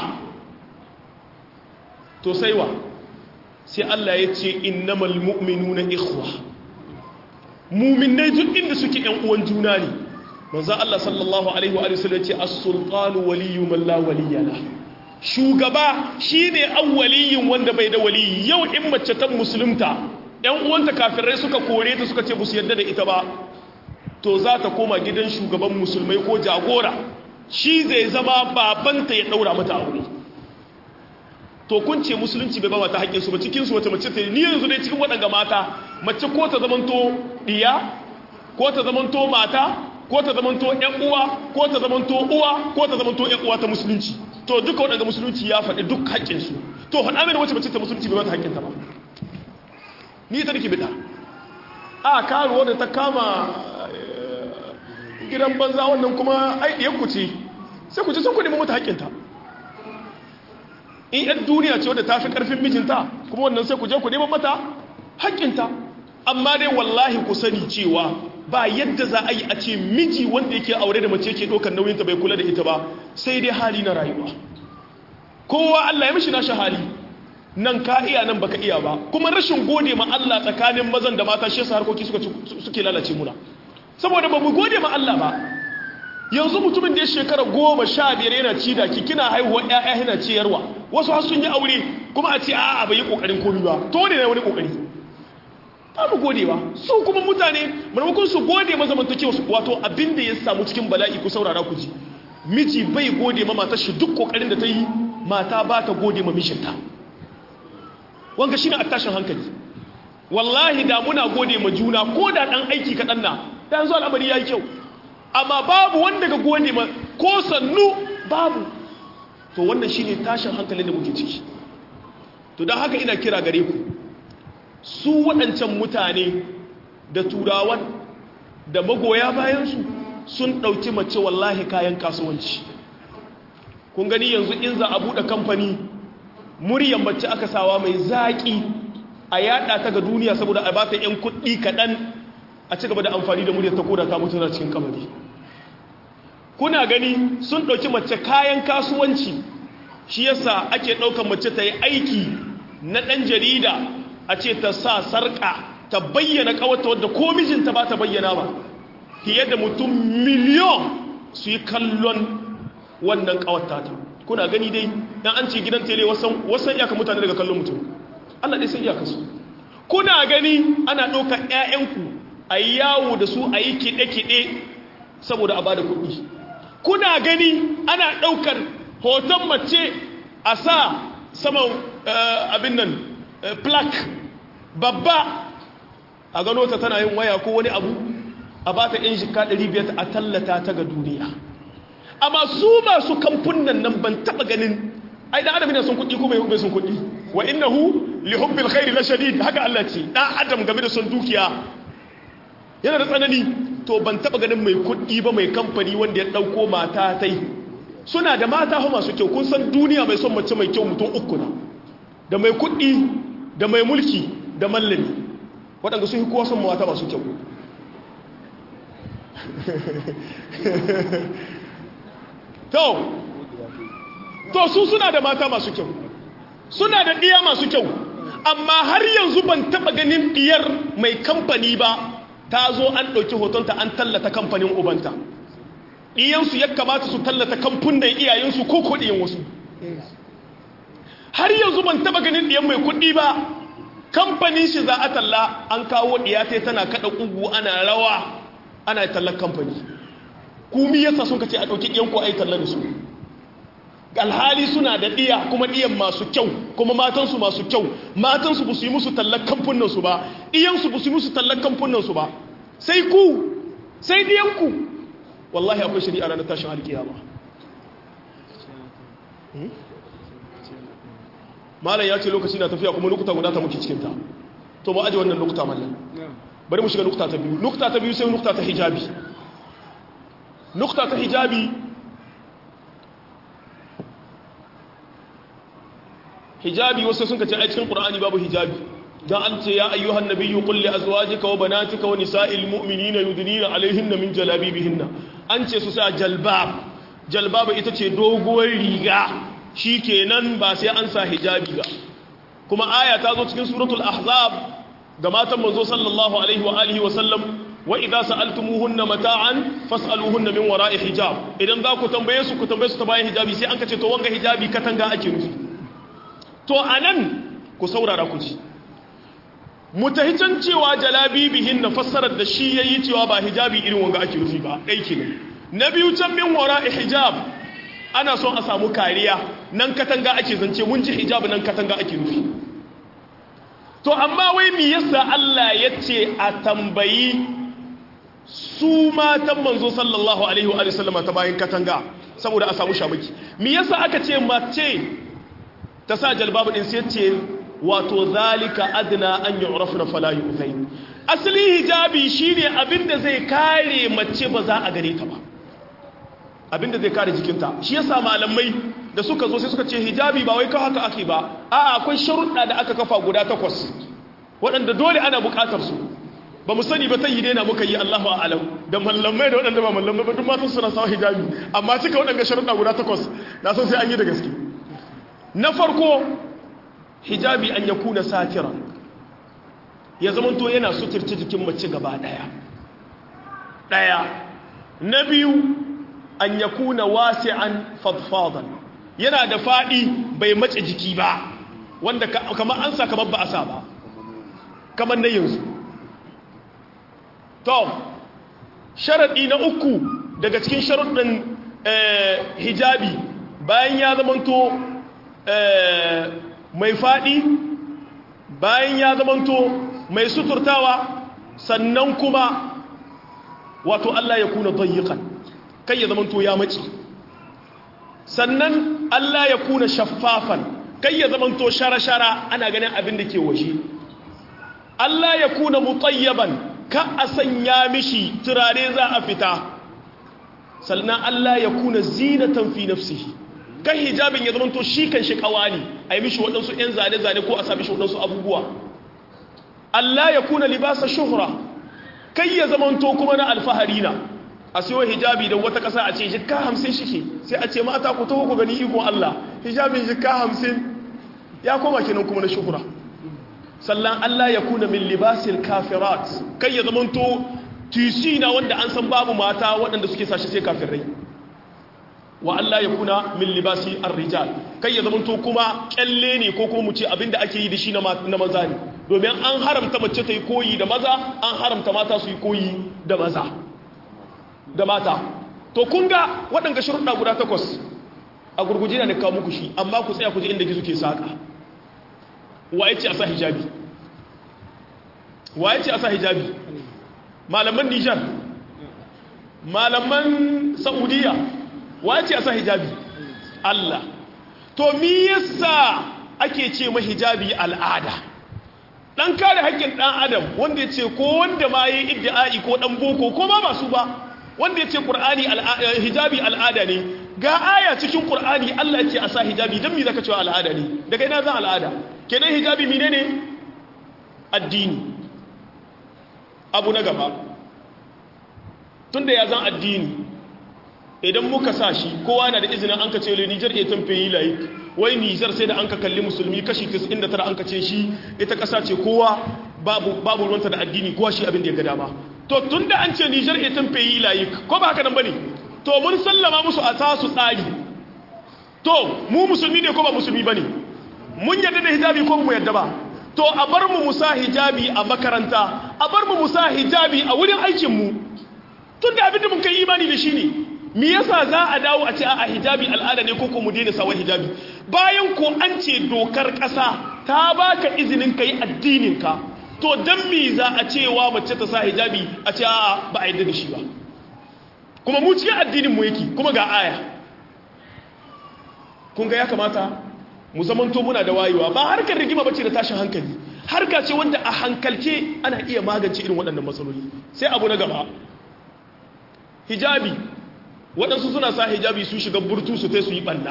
to sai wa sai Allah ya ce innamal mu'minuna ikhwa mu'minai duk inda suke yan uwan juna ne manzo Allah sallallahu alaihi wa sallam ya ce as-sultanu waliyyu man la waliyya lahu shugaba shine awwaliyin wanda bai da waliyi yau in mace ta musulunta ɗan uwanta kafirai suka kore ta suka ce musu yadda da ita ba to za ta koma gidan shugaban musulmai ko jagora shi zai zama babanta ya daura mata aure to kun ce musulunci bai ba mata haƙƙin su ba cikin su wata mace ta ni yanzu dai cikin waɗanga mata mace ko ta zamanto diya ko ta zamanto mata ko ta zamanto ƴan uwa ko ta zamanto uwa ko ta zamanto ƴan uwa ta musulunci to duka waɗanda musulunci ya faɗi duk haƙƙinsu to faɗa mai da wacce mace ta musulunci bai mata haƙƙinta ba ni ta nake bida a karuwa da ta kama gidan banza wannan kuma aiɗiyar ku ce sai ku ce sun ku neman mata haƙƙinta in yan duniya ce wadda ta fi ƙarfin mijinta kuma wannan sai ku je ku neman mata haƙƙinta amma dai wallahi ku sani cewa ba yadda za a yi a ce miji wanda yake aure da mace yake ɗaukar nauyinta bai kula da ita ba sai dai hali na rayuwa kowa Allah ya mishi nashi hali nan ka iya nan baka iya ba kuma rashin gode ma Allah tsakanin mazan da mata shi yasa harkoki suka suke lalace muna saboda ba mu gode ma Allah ba yanzu mutumin da ya shekara goma sha biyar yana ci da ki kina haihuwa ƴaƴa yana ciyarwa wasu har sun yi aure kuma a ce a'a bai yi kokarin komai ba to ne wani kokari ba mu gode ba su kuma mutane maimakon su gode mazamantakewa su wato abin da ya samu cikin bala'i ku saurara ku ji miji bai gode ma matar shi duk kokarin da ta yi mata ba ta gode ma mishinta wanga shine attashin hankali wallahi da muna gode ma juna ko da dan aiki kaɗan na da yanzu al'amari yayi kyau amma babu wanda ga gode ma ko sannu babu to wannan shine tashin hankalin da muke ciki to dan haka ina kira gare ku su waɗancan mutane da turawan da magoya bayansu sun ɗauki mace wallahi kayan kasuwanci kun gani yanzu in za a buɗe kamfani muryar mace aka sawa mai zaƙi a yada ta ga duniya saboda a bata 'yan kuɗi kaɗan a ci gaba da amfani da muryar ta koda ta mutu na cikin kamari kuna gani sun ɗauki mace kayan kasuwanci shi yasa ake ɗaukar mace ta yi aiki na ɗan jarida a ce ta sa sarƙa ta bayyana ƙawarta wadda ko mijinta ba ta bayyana ba fiye da mutum miliyon su yi kallon wannan ƙawarta ta kuna gani dai dan an ce gidan tele wasan wasan iyaka mutane daga kallon mutum Allah dai sai iyaka su kuna gani ana ɗaukar ƴaƴanku a yi yawo da su a yi kiɗe-kiɗe saboda a bada kuɗi kuna gani ana ɗaukar hoton mace a sa saman abin nan plaque babba a gano ta tana yin waya ko wani abu a ba ta yan jika ɗari biyar a tallata ta ga duniya. Amma su masu kamfunan nan ban taba ganin ai dan adam ne sun kuɗi ko bai sun kuɗi wa innahu li hubbil khairi la shadid haka Allah ce dan adam game da son dukiya yana da tsanani. To ban taba ganin mai kuɗi ba mai kamfani wanda ya dauko mata tai suna da mata ho masu kyau kun san duniya mai son mace mai kyau mutum uku na da mai kuɗi da mai mulki da mallami waɗanda sun yi kowa son mata masu kyau. to to su suna da mata masu kyau suna da ɗiya masu kyau amma har yanzu ban taɓa ganin ɗiyar mai kamfani ba ta zo an ɗauki hotonta an tallata kamfanin ubanta. Ɗiyansu ya kamata su tallata kamfunan iyayensu ko kuɗiyan wasu. Har yanzu ban taɓa ganin ɗiyan mai kuɗi ba kamfanin shi za a talla an kawo ɗiyata tana kaɗa ƙugu ana rawa ana tallar kamfani. Kumi yasa sun kace a ɗauki ɗiyan ko a yi tallar da su. Alhali suna da ɗiya kuma ɗiyan masu kyau kuma matansu masu kyau matansu ba su yi musu tallar kamfunansu ba ɗiyansu ba su yi musu tallar kamfunansu ba sai ku sai ɗiyanku wallahi akwai shari'a ranar tashin alkiyama. malam ya ce lokaci na tafiya kuma nukuta guda ta muke cikinta to mu aje wannan nukuta mallam bari mu shiga nukuta ta biyu nukuta ta biyu sai nukuta ta hijabi. Nukuta ta hijabi hijabi wasu sun kace a cikin Qur'ani babu hijabi dan an ce ya ayyuhan nabiyyu qul li azwajika wa banatika wa nisa'il mu'minina yudnina 'alayhinna min jalabibihinna an ce su sa jalbab jalbab ita ce doguwar riga shikenan ba sai an sa hijabi ba kuma aya ta zo cikin suratul ahzab ga matan manzo sallallahu alaihi wa alihi wa sallam wa idza sa'altumuhunna mata'an fas'aluhunna min wara'i hijab idan za ku tambaye su ku tambaye su ta bayan hijabi sai an kace to wanga hijabi katanga ake nufi. To a nan ku saurara ku ji mutahicin cewa jalabi bihin na fassarar da shi ya yi cewa ba hijabi irin wanga ake rufi ba ɗaiki ne. Na biyu can min wara hijab ana son a samu kariya nan katanga ake zance mun ji hijab nan katanga ake rufi. To amma wai mi yasa Allah ya ce a tambayi su matan manzo sallallahu alaihi wa sallama ta bayan katanga saboda a samu shamaki. Mi yasa aka ce mace ta sa jalbabu din sai ce wato zalika adna an yu'rafna fala yu'zain. Asali hijabi shine abinda zai kare mace ba za a gare ta ba abinda zai kare jikinta shi yasa malamai da suka zo sai suka ce hijabi ba wai ka haka ake ba a'a akwai sharuɗa da aka kafa guda takwas waɗanda dole ana buƙatar su ba mu sani ba ta yi daina muka yi Allahu a'lam da mallamai da waɗanda ba mallamai ba duk matan suna sawa hijabi amma cika waɗanda sharuɗa guda takwas na san sai an yi da gaske. Na farko hijabi an yakuna satira ya zamanto yana suturci jikin mace gaba daya daya. Na biyu an yakuna wasi'an fadfadan yana da fadi bai mace jiki ba wanda kamar an sa kamar ba a sa ba kamar na yanzu. To sharadi na uku daga cikin sharuɗin hijabi bayan ya zamanto mai faɗi bayan ya zamanto mai suturtawa sannan kuma wato Allah ya kuna dayyiqan kai ya zamanto ya mace sannan Allah ya kuna shaffafan kai ya zamanto shara-shara ana ganin abin da ke waje Allah ya kuna mutayyaban ka a sanya mishi turare za a fita sannan Allah ya kuna zinatan fi nafsihi kan hijabin ya zamanto shi kan shi kawani a yi mishi waɗansu ‘yan zane-zane ko a sa mishi waɗansu abubuwa Allah ya kuna libasa shuhura kai ya zamanto kuma na alfahari na a siyo hijabi don wata ƙasa a ce jikka hamsin shike sai a ce mata ku taho ku gani ikon Allah hijabin jikka hamsin ya koma kenan kuma na shuhura sannan Allah ya kuna min libasil kafirat kai ya zamanto tisi na wanda an san babu mata waɗanda suke sashi sai kafirai wa Allah ya kuna min libasi ar-rijal kai ya zamanto kuma kyalle ne ko kuma mu ce abinda ake yi da shi na maza ne domin an haramta mace ta yi koyi da maza an haramta mata su yi koyi da maza da mata to kun ga waɗanda sharuɗa guda takwas a gurguje na kawo muku shi amma ku tsaya ku ji inda gizo ke saka waye ce a sa hijabi waye ce a sa hijabi malaman Nijar malaman Saudiya waye ce a sa hijabi Allah to me yasa ake ce ma hijabi al'ada dan kare haƙƙin dan adam wanda yace ko wanda ma yayi iddiai ko dan boko ko ma ba su ba wanda yace Qur'ani hijabi al'ada ne ga aya cikin Qur'ani Allah yace a sa hijabi dan me zaka cewa al'ada ne daga ina zan al'ada kenan hijabi menene addini abu na gaba tunda ya zan addini idan muka sa shi kowa na da izinin an ka ce le Niger etan pays laik wai Niger sai da an ka kalli musulmi kashi tis'in da tara an ka ce shi ita kasa ce kowa babu babu ruwanta da addini kowa shi abin da ya ga dama to tunda an ce Niger etan pays laik ko ba haka nan bane to mun sallama musu a tasu tsari to mu musulmi ne ko ba musulmi bane mun yarda da hijabi ko mu yarda ba to a bar mu musa hijabi a makaranta a bar mu musa hijabi a wurin aikin mu tunda abin da mun kai imani da shi ne me yasa za a dawo a ce a hijabi al'ada ne ko ko mu daina sawa hijabi bayan ko an ce dokar ƙasa ta baka izinin kai addinin ka to dan me za a cewa mace ta sa hijabi a ce a ba a yarda da shi ba kuma mu cikin addinin mu yake kuma ga aya kun ga ya kamata mu zamanto muna da wayewa ba harkar rigima bace da tashin hankali harka ce wanda a hankalce ana iya magance irin waɗannan matsaloli sai abu na gaba hijabi waɗansu suna sa hijabi su shiga burtu su ta su yi ɓanna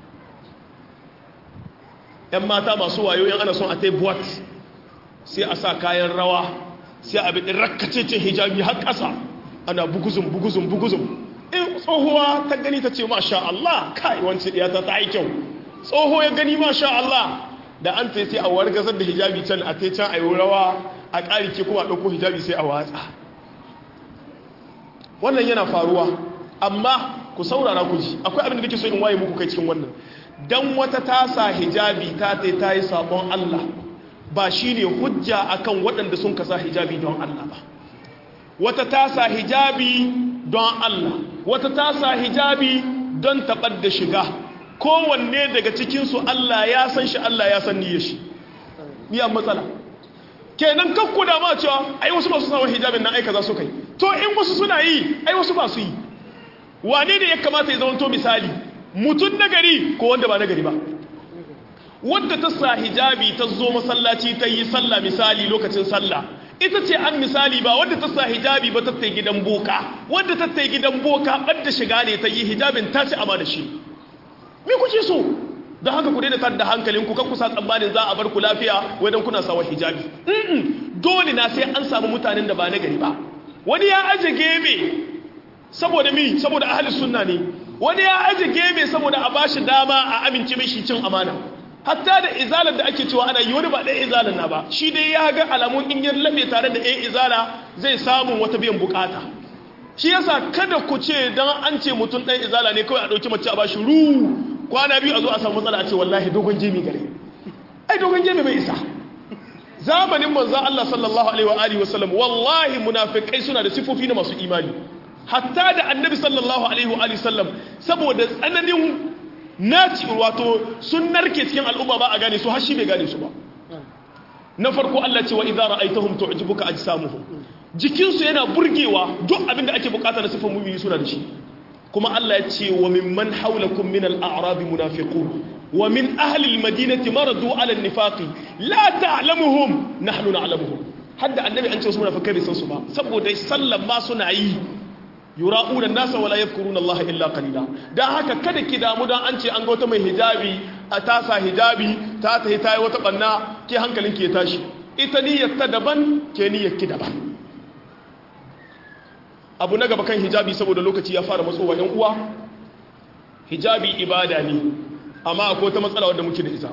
‘yan mata masu wayo yan ana son a ta buwat sai a sa kayan rawa sai a biɗin rakkacecin hijabi har ƙasa ana buguzun buguzun buguzun in tsohuwa ta gani ta ce masha Allah kai wance ɗiyata ta yi kyau tsoho ya gani masha Allah da an ta sai a wargazar da hijabi can a ta can a yi rawa a ƙari ke kuma a ɗauko hijabi sai a watsa wannan yana faruwa amma ku saurara ku ji akwai abin da nake so in waye muku kai cikin wannan dan wata tasa hijabi ta tai tayi sabon Allah ba shine hujja akan waɗanda sun kasa hijabi don Allah ba wata tasa hijabi don Allah wata tasa hijabi don tabar da shiga kowanne daga cikin su Allah ya san shi Allah ya san niyyar shi ni an matsala kenan kakku da ma cewa ai wasu ba su sawa hijabin nan ai kaza su kai to in wasu suna yi ai wasu ba su yi wane ne ya kamata ya zamanto misali mutum nagari ko wanda ba nagari ba wadda ta sa hijabi ta zo masallaci ta yi sallah misali lokacin sallah ita ce an misali ba wadda ta sa hijabi ba ta ta gidan boka wadda ta ta gidan boka ɓadda shiga ne ta yi hijabin ta ci ama da shi me kuke so don haka ku daina tada hankalinku kan kusa tsammanin za a bar ku lafiya wadan kuna sawa hijabi dole na sai an samu mutanen da ba nagari ba wani ya aje gebe saboda mi saboda ahli sunna ne wani ya aje gebe saboda a bashi dama a amince mishi cin amana hatta da izalar da ake cewa ana yi wani ba ɗaya izalar na ba shi dai ya ga alamun in ya labe tare da ɗaya izala zai samu wata biyan bukata shi yasa kada ku ce dan an ce mutum ɗan izala ne kawai a ɗauki mace a bashi ru kwana biyu a zo a samu matsala a ce wallahi dogon jemi gare ai dogon jemi bai isa zamanin manzon Allah sallallahu alaihi wa alihi wasallam wallahi munafikai suna da sifofi na masu imani hatta da annabi sallallahu alaihi wa alihi sallam saboda tsananin naci wato sun narke cikin al'umma ba a gane su har shi bai gane su ba na farko Allah ce wa idza ra'aytahum tu'jibuka ajsamuhum jikinsu yana burgewa duk abinda ake bukata na sifan mu'mini suna da shi kuma Allah ya ce wa mimman hawlakum min al-a'rab munafiqun wa min ahli al-madinati maradu ala an-nifaqi la ta'lamuhum nahnu na'lamuhum hadda annabi an ce su munafikai bai san su ba saboda sallan ma suna yi yura'una nasa wala yadhkuruna Allah illa qalila dan haka kada ki damu dan an ce an ga wata mai hijabi a tasa hijabi ta tahi tayi wata banna ke hankalinki ya tashi ita niyyar ta daban ke niyyar ki daban abu na gaba kan hijabi saboda lokaci ya fara matsowa yan uwa hijabi ibada ne amma akwai wata matsala wadda muke da ita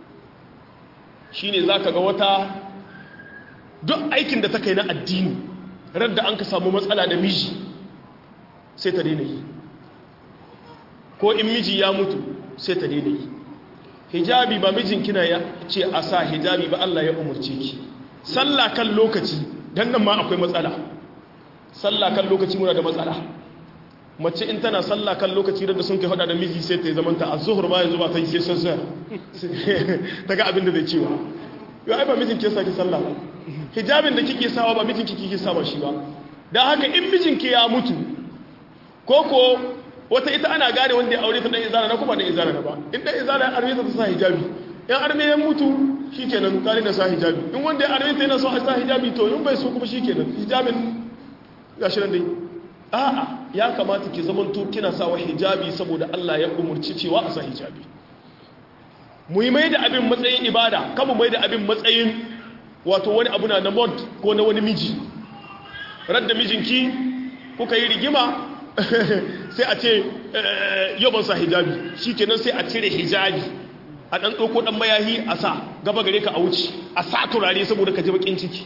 shine zaka ga wata duk aikin da ta kai na addini radda an ka samu matsala da miji sai ta daina yi ko in miji ya mutu sai ta daina yi hijabi ba mijin kina ya ce a sa hijabi ba Allah ya umurce ki sallah kan lokaci dan nan ma akwai matsala sallah kan lokaci muna da matsala mace in tana sallah kan lokaci da sun kai hada da miji sai ta yi zamanta a zuhur ma yanzu ba ta yi sai sassa ta ga abin da zai cewa yau ai ba mijin ke sa ki sallah ba hijabin da kike sawa ba mijin kike sawa shi ba dan haka in mijin ke ya mutu koko wata ita ana gane wanda ya aure ta dan izara na kuma dan izara na ba in dan izara ya arme ta ta sa hijabi in arme ya mutu shikenan kare da sa hijabi in wanda ya arme ta yana so a sa hijabi to in bai so kuma shikenan hijabin gashi nan dai a'a ya kamata ki zaman to kina sawa hijabi saboda Allah ya umurci cewa a sa hijabi mu yi mai da abin matsayin ibada kama mai da abin matsayin wato wani abu na na mod ko na wani miji radda mijinki kuka yi rigima sai a ce yau ban sa hijabi shikenan sai a cire hijabi a dan ɗauko dan mayahi a sa gaba gare ka a wuce a sa turare saboda ka ji bakin ciki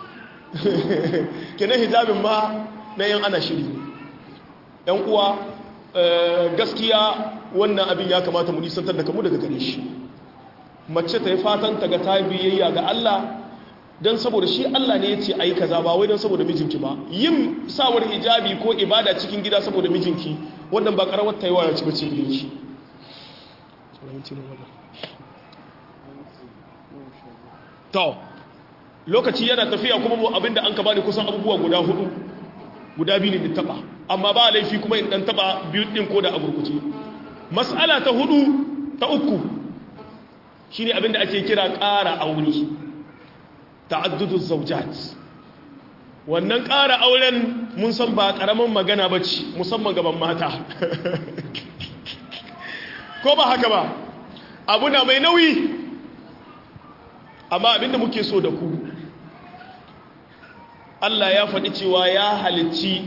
kenan hijabin ma na yan ana shiri yan uwa gaskiya wannan abin ya kamata mu nisantar da kamu daga gare shi mace ta yi fatan ta ga ta biyayya ga Allah don saboda shi Allah ne ya ce a yi kaza ba wai don saboda mijinki ba yin sawar hijabi ko ibada cikin gida saboda mijinki wannan ba karawar ta yi wa ya ci bace gidanki to lokaci yana tafiya kuma mu abinda an ka bani kusan abubuwa guda hudu guda biyu ne da taba amma ba laifi kuma in dan taba biyu din ko da a gurguje mas'ala ta hudu ta uku shine abinda ake kira ƙara aure ta'addudu zawjat wannan ƙara auren mun san ba ƙaramin magana bace musamman gaban mata ko ba haka ba abu na mai nauyi amma abinda muke so da ku Allah ya faɗi cewa ya halicci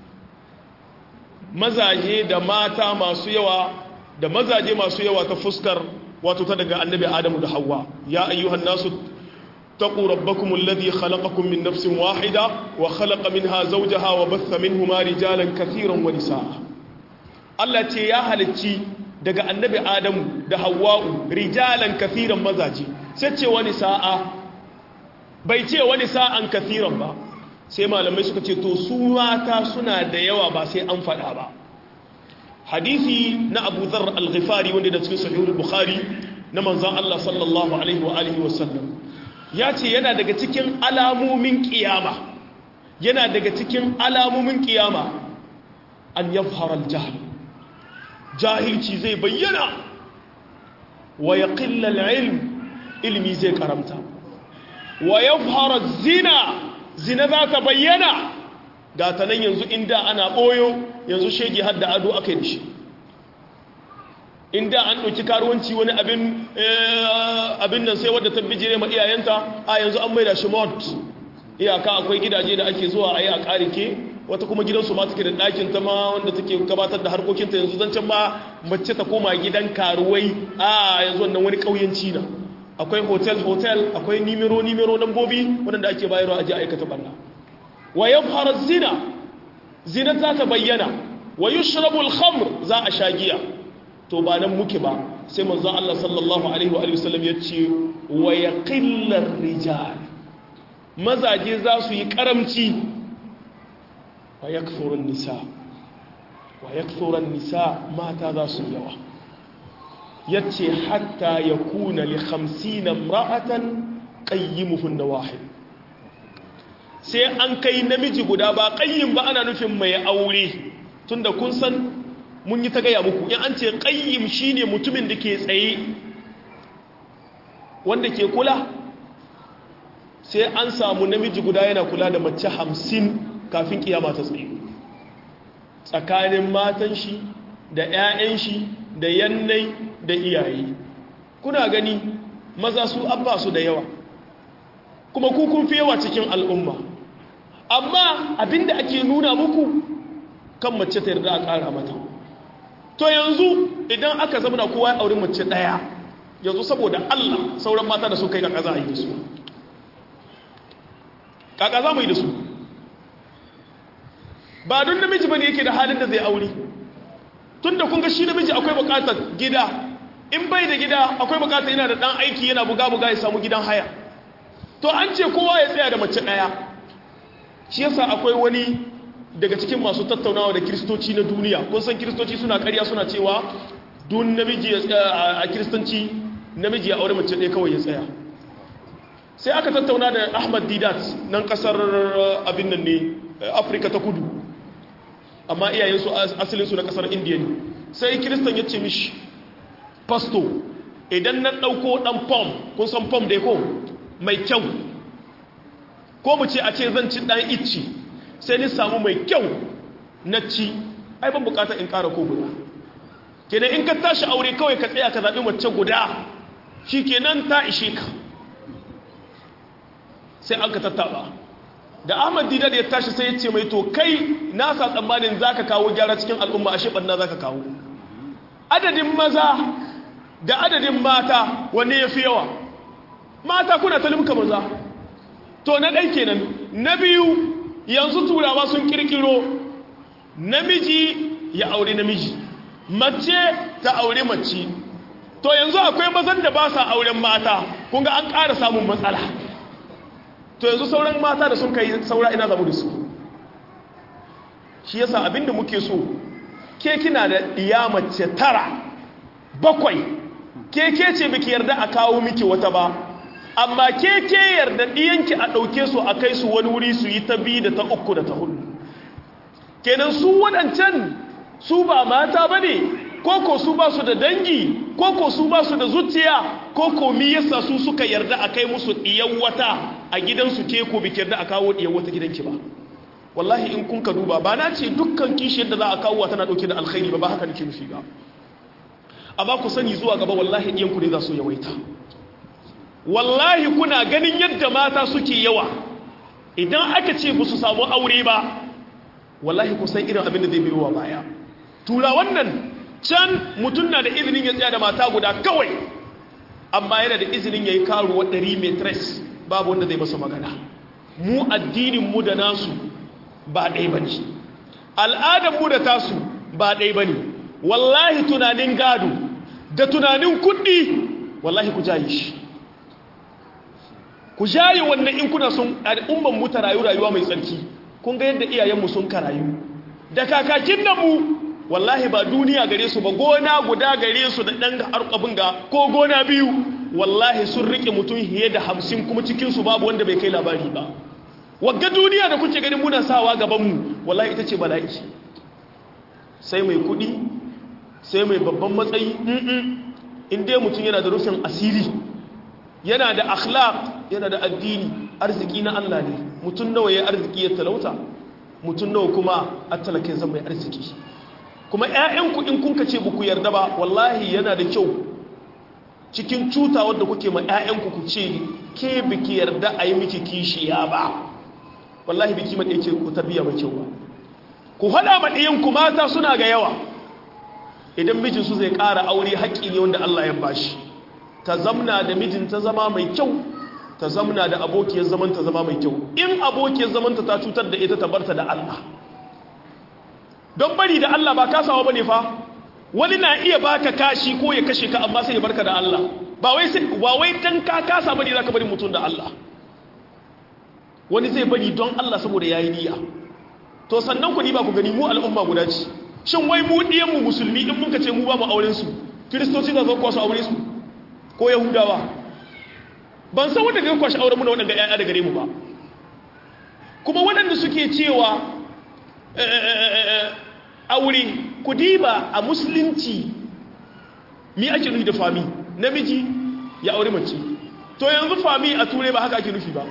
mazaje da mata masu yawa da mazaje masu yawa ta fuskar wato ta daga annabi Adamu da Hawwa ya ayyuhan nasu taqu rabbakum alladhi khalaqakum min nafsin wahida wa khalaqa minha zawjaha wa batha minhuma rijalan katiran wa nisaa Allah ce ya halicci daga annabi Adamu da Hawwa rijalan katiran mazaje sai ce wa nisaa bai ce wa nisaan katiran ba sai malamai suka ce to su mata suna da yawa ba sai an faɗa ba hadisi na Abu Dharr al-Ghifari wanda da cikin sahih al-Bukhari na manzon Allah sallallahu alaihi wa alihi wa sallam ya ce yana daga cikin alamomin kiyama yana daga cikin alamomin kiyama an yafhara al-jahl jahilci zai bayyana wa yaqilla al-ilm ilmi zai karamta wa yafhara az-zina zina za ta bayyana ga ta nan yanzu inda ana ɓoyo yanzu shege hadda ado aka yi shi inda an ɗauki karuwanci wani abin nan sai wadda ta bijire ma iyayenta a yanzu an maida shi mod iyaka akwai gidaje da ake zuwa a yi a ƙarike wata kuma gidansu ma take da ɗakin ta ma wanda take gabatar da harkokinta yanzu zancen ma mace ta koma gidan karuwai a yanzu wannan wani ƙauyenci na akwai hotel-hotel akwai nimero-nimero lambobi waɗanda ake bayarwa a ji aikata ɓanna wa ya fara zina zina za ta bayyana wa yi shirabul khamr za a sha giya to ba nan muke ba sai manzan Allah sallallahu Alaihi wa sallam ya ce wa ya ƙillar rijal mazaje za su yi ƙaramci wa ya nisa wa ya nisa mata za su yawa yace hatta yakuna li khamsina imra'atan qayyimuhunna wahid sai an kai namiji guda ba qayyim ba ana nufin mai aure tunda kun san mun yi ta gaya muku in an ce qayyim shine mutumin da ke tsaye wanda ke kula sai an samu namiji guda yana kula da mace hamsin kafin kiyama ta tsaye tsakanin matan shi da 'ya'yan shi da yannai da iyaye kuna gani maza su abba su da yawa kuma ku kun fi yawa cikin al'umma amma abinda ake nuna muku kan mace ta yarda a ƙara mata to yanzu idan aka zama kowa ya auri mace ɗaya yanzu saboda Allah sauran mata da su kai kaka za a yi da su kaka za mu yi da su ba don namiji ba ne yake da halin da zai aure tun da kun ga shi namiji akwai bukatar gida in bai da gida akwai bukatar yana da dan aiki yana buga-buga ya samu gidan haya to an ce kowa ya tsaya da mace daya shi yasa akwai wani daga cikin masu tattaunawa da kiristoci na duniya, kun san kiristoci suna ƙarya suna cewa dun namiji a kiristanci namiji ya aure mace ɗaya kawai ya tsaya. Sai aka tattauna da Ahmad Didat nan ƙasar abin nan ne Afirka ta kudu, amma iyayensu asalinsu na ƙasar Indiya ne. Sai kiristan ya ce mishi, pasto idan na ɗauko ɗan pom, kun san pom dai ko mai kyau, ko mu ce a ce zan ci ɗan icci sai ni samu mai kyau na ci, ai ban bukata in ƙara ko guda. Kenan in ka tashi aure kawai ka tsaya ka zaɓi mace guda shi kenan ta ishe ka. Sai an ka tattaɓa da Ahmad Didat ya tashi sai ya ce mai to kai na sa tsammanin za ka kawo gyara cikin al'umma a shiɓanna za ka kawo adadin maza da adadin mata wanne ya fi yawa. Mata kuna ta limka maza, to na ɗai kenan. Na biyu yanzu turawa sun kirkiro namiji ya aure namiji, mace ta aure mace. To yanzu akwai mazan da ba sa auren mata, kun ga an ƙara samun matsala. To yanzu sauran mata da sun kai saura ina zamu da su. Shi yasa abinda muke so, ke kina da iya mace tara bakwai, ke ke ce biki yarda a kawo miki wata ba, amma ke ke yarda ɗiyanki a ɗauke su a kai su wani wuri su yi ta biyu da ta uku da ta hudu. Kenan su waɗancan su ba mata ba ne, koko su ba su da dangi, koko su ba su da zuciya, koko mi yasa su suka yarda a kai musu ɗiyan wata a gidansu, ke ko biki yarda a kawo ɗiyan wata gidanki ba. Wallahi in kun ka duba, ba na ce dukkan kishiyar da za a kawo tana ɗauke da alkhairi ba, ba haka nake nufi ba. Amma ku sani zuwa gaba wallahi ɗiyanku ne za su yawaita. Wallahi kuna ganin yadda mata suke yawa, idan aka ce ba su samu aure ba, wallahi ku san irin abin da zai biyo wa baya. Tura wannan can mutum na da izinin ya tsaya da mata guda kawai, amma yana da izinin ya yi karuwa ɗari metres, babu wanda zai masa magana. Mu addininmu da nasu ba ɗai ba ne, al'adarmu da tasu ba ɗai ba ne. Wallahi tunanin gado da tunanin kuɗi, wallahi ku jaye shi, ku jaye wannan in kuna son al'umman mu ta rayu rayuwa mai tsarki. Kun ga yadda iyayenmu sun karayu da kakakin nan mu, wallahi ba duniya gare su ba, gona guda gare su da ɗan harkabin ga ko gona biyu, wallahi sun riƙe mutum fiye da hamsin kuma cikinsu babu wanda bai kai labari ba. Wagga duniya da kuke ganin muna sawa gabanmu, wallahi ita ce bala'i. Sai mai kuɗi, sai mai babban matsayi, in dai mutum yana da rufin asiri, yana da akhlaq, yana da addini, arziki na Allah ne. Mutum nawa ya arziki ya talauta, mutum nawa kuma a talakin zan mai arziki. Kuma ƴaƴanku in kun kace ba ku yarda ba, wallahi yana da kyau cikin cuta wanda kuke ma ƴaƴanku ku ce ke biki yarda a yi miki kishiya ba, wallahi biki ma ɗaya ce ku tarbiya mai kyau ba. Ku haɗa ma ɗiyanku mata suna ga yawa, idan mijinsu zai ƙara aure haƙƙi ne wanda Allah ya bashi. Ta zamna da mijin ta zama mai kyau, ta zamna da abokiyar zaman ta zama mai kyau. In abokiyar zamanta ta cutar da ita, ta barta da Allah. Don bari da Allah ba kasawa bane fa. Wani na iya baka kashi ko ya kashe ka, amma sai ya barka da Allah. Ba wai sai ba wai dan ka kasa bane zaka bari mutum da Allah. Wani zai bari don Allah saboda yayi niyya. To sannan ku ni ba ku gani mu al'umma guda ce. Shin wai mu diyan mu musulmi in muka ce mu ba mu auren su, Kiristoci za su kwaso aure su ko Yahudawa? Ban san wanda zai kwashi auren mu na wadanda ƴaƴa da gare mu ba. Kuma waɗanda suke cewa aure, ku diba a musulunci mi ake nufi da fami, namiji ya aure mace. To yanzu fami a turai ba haka ake nufi ba.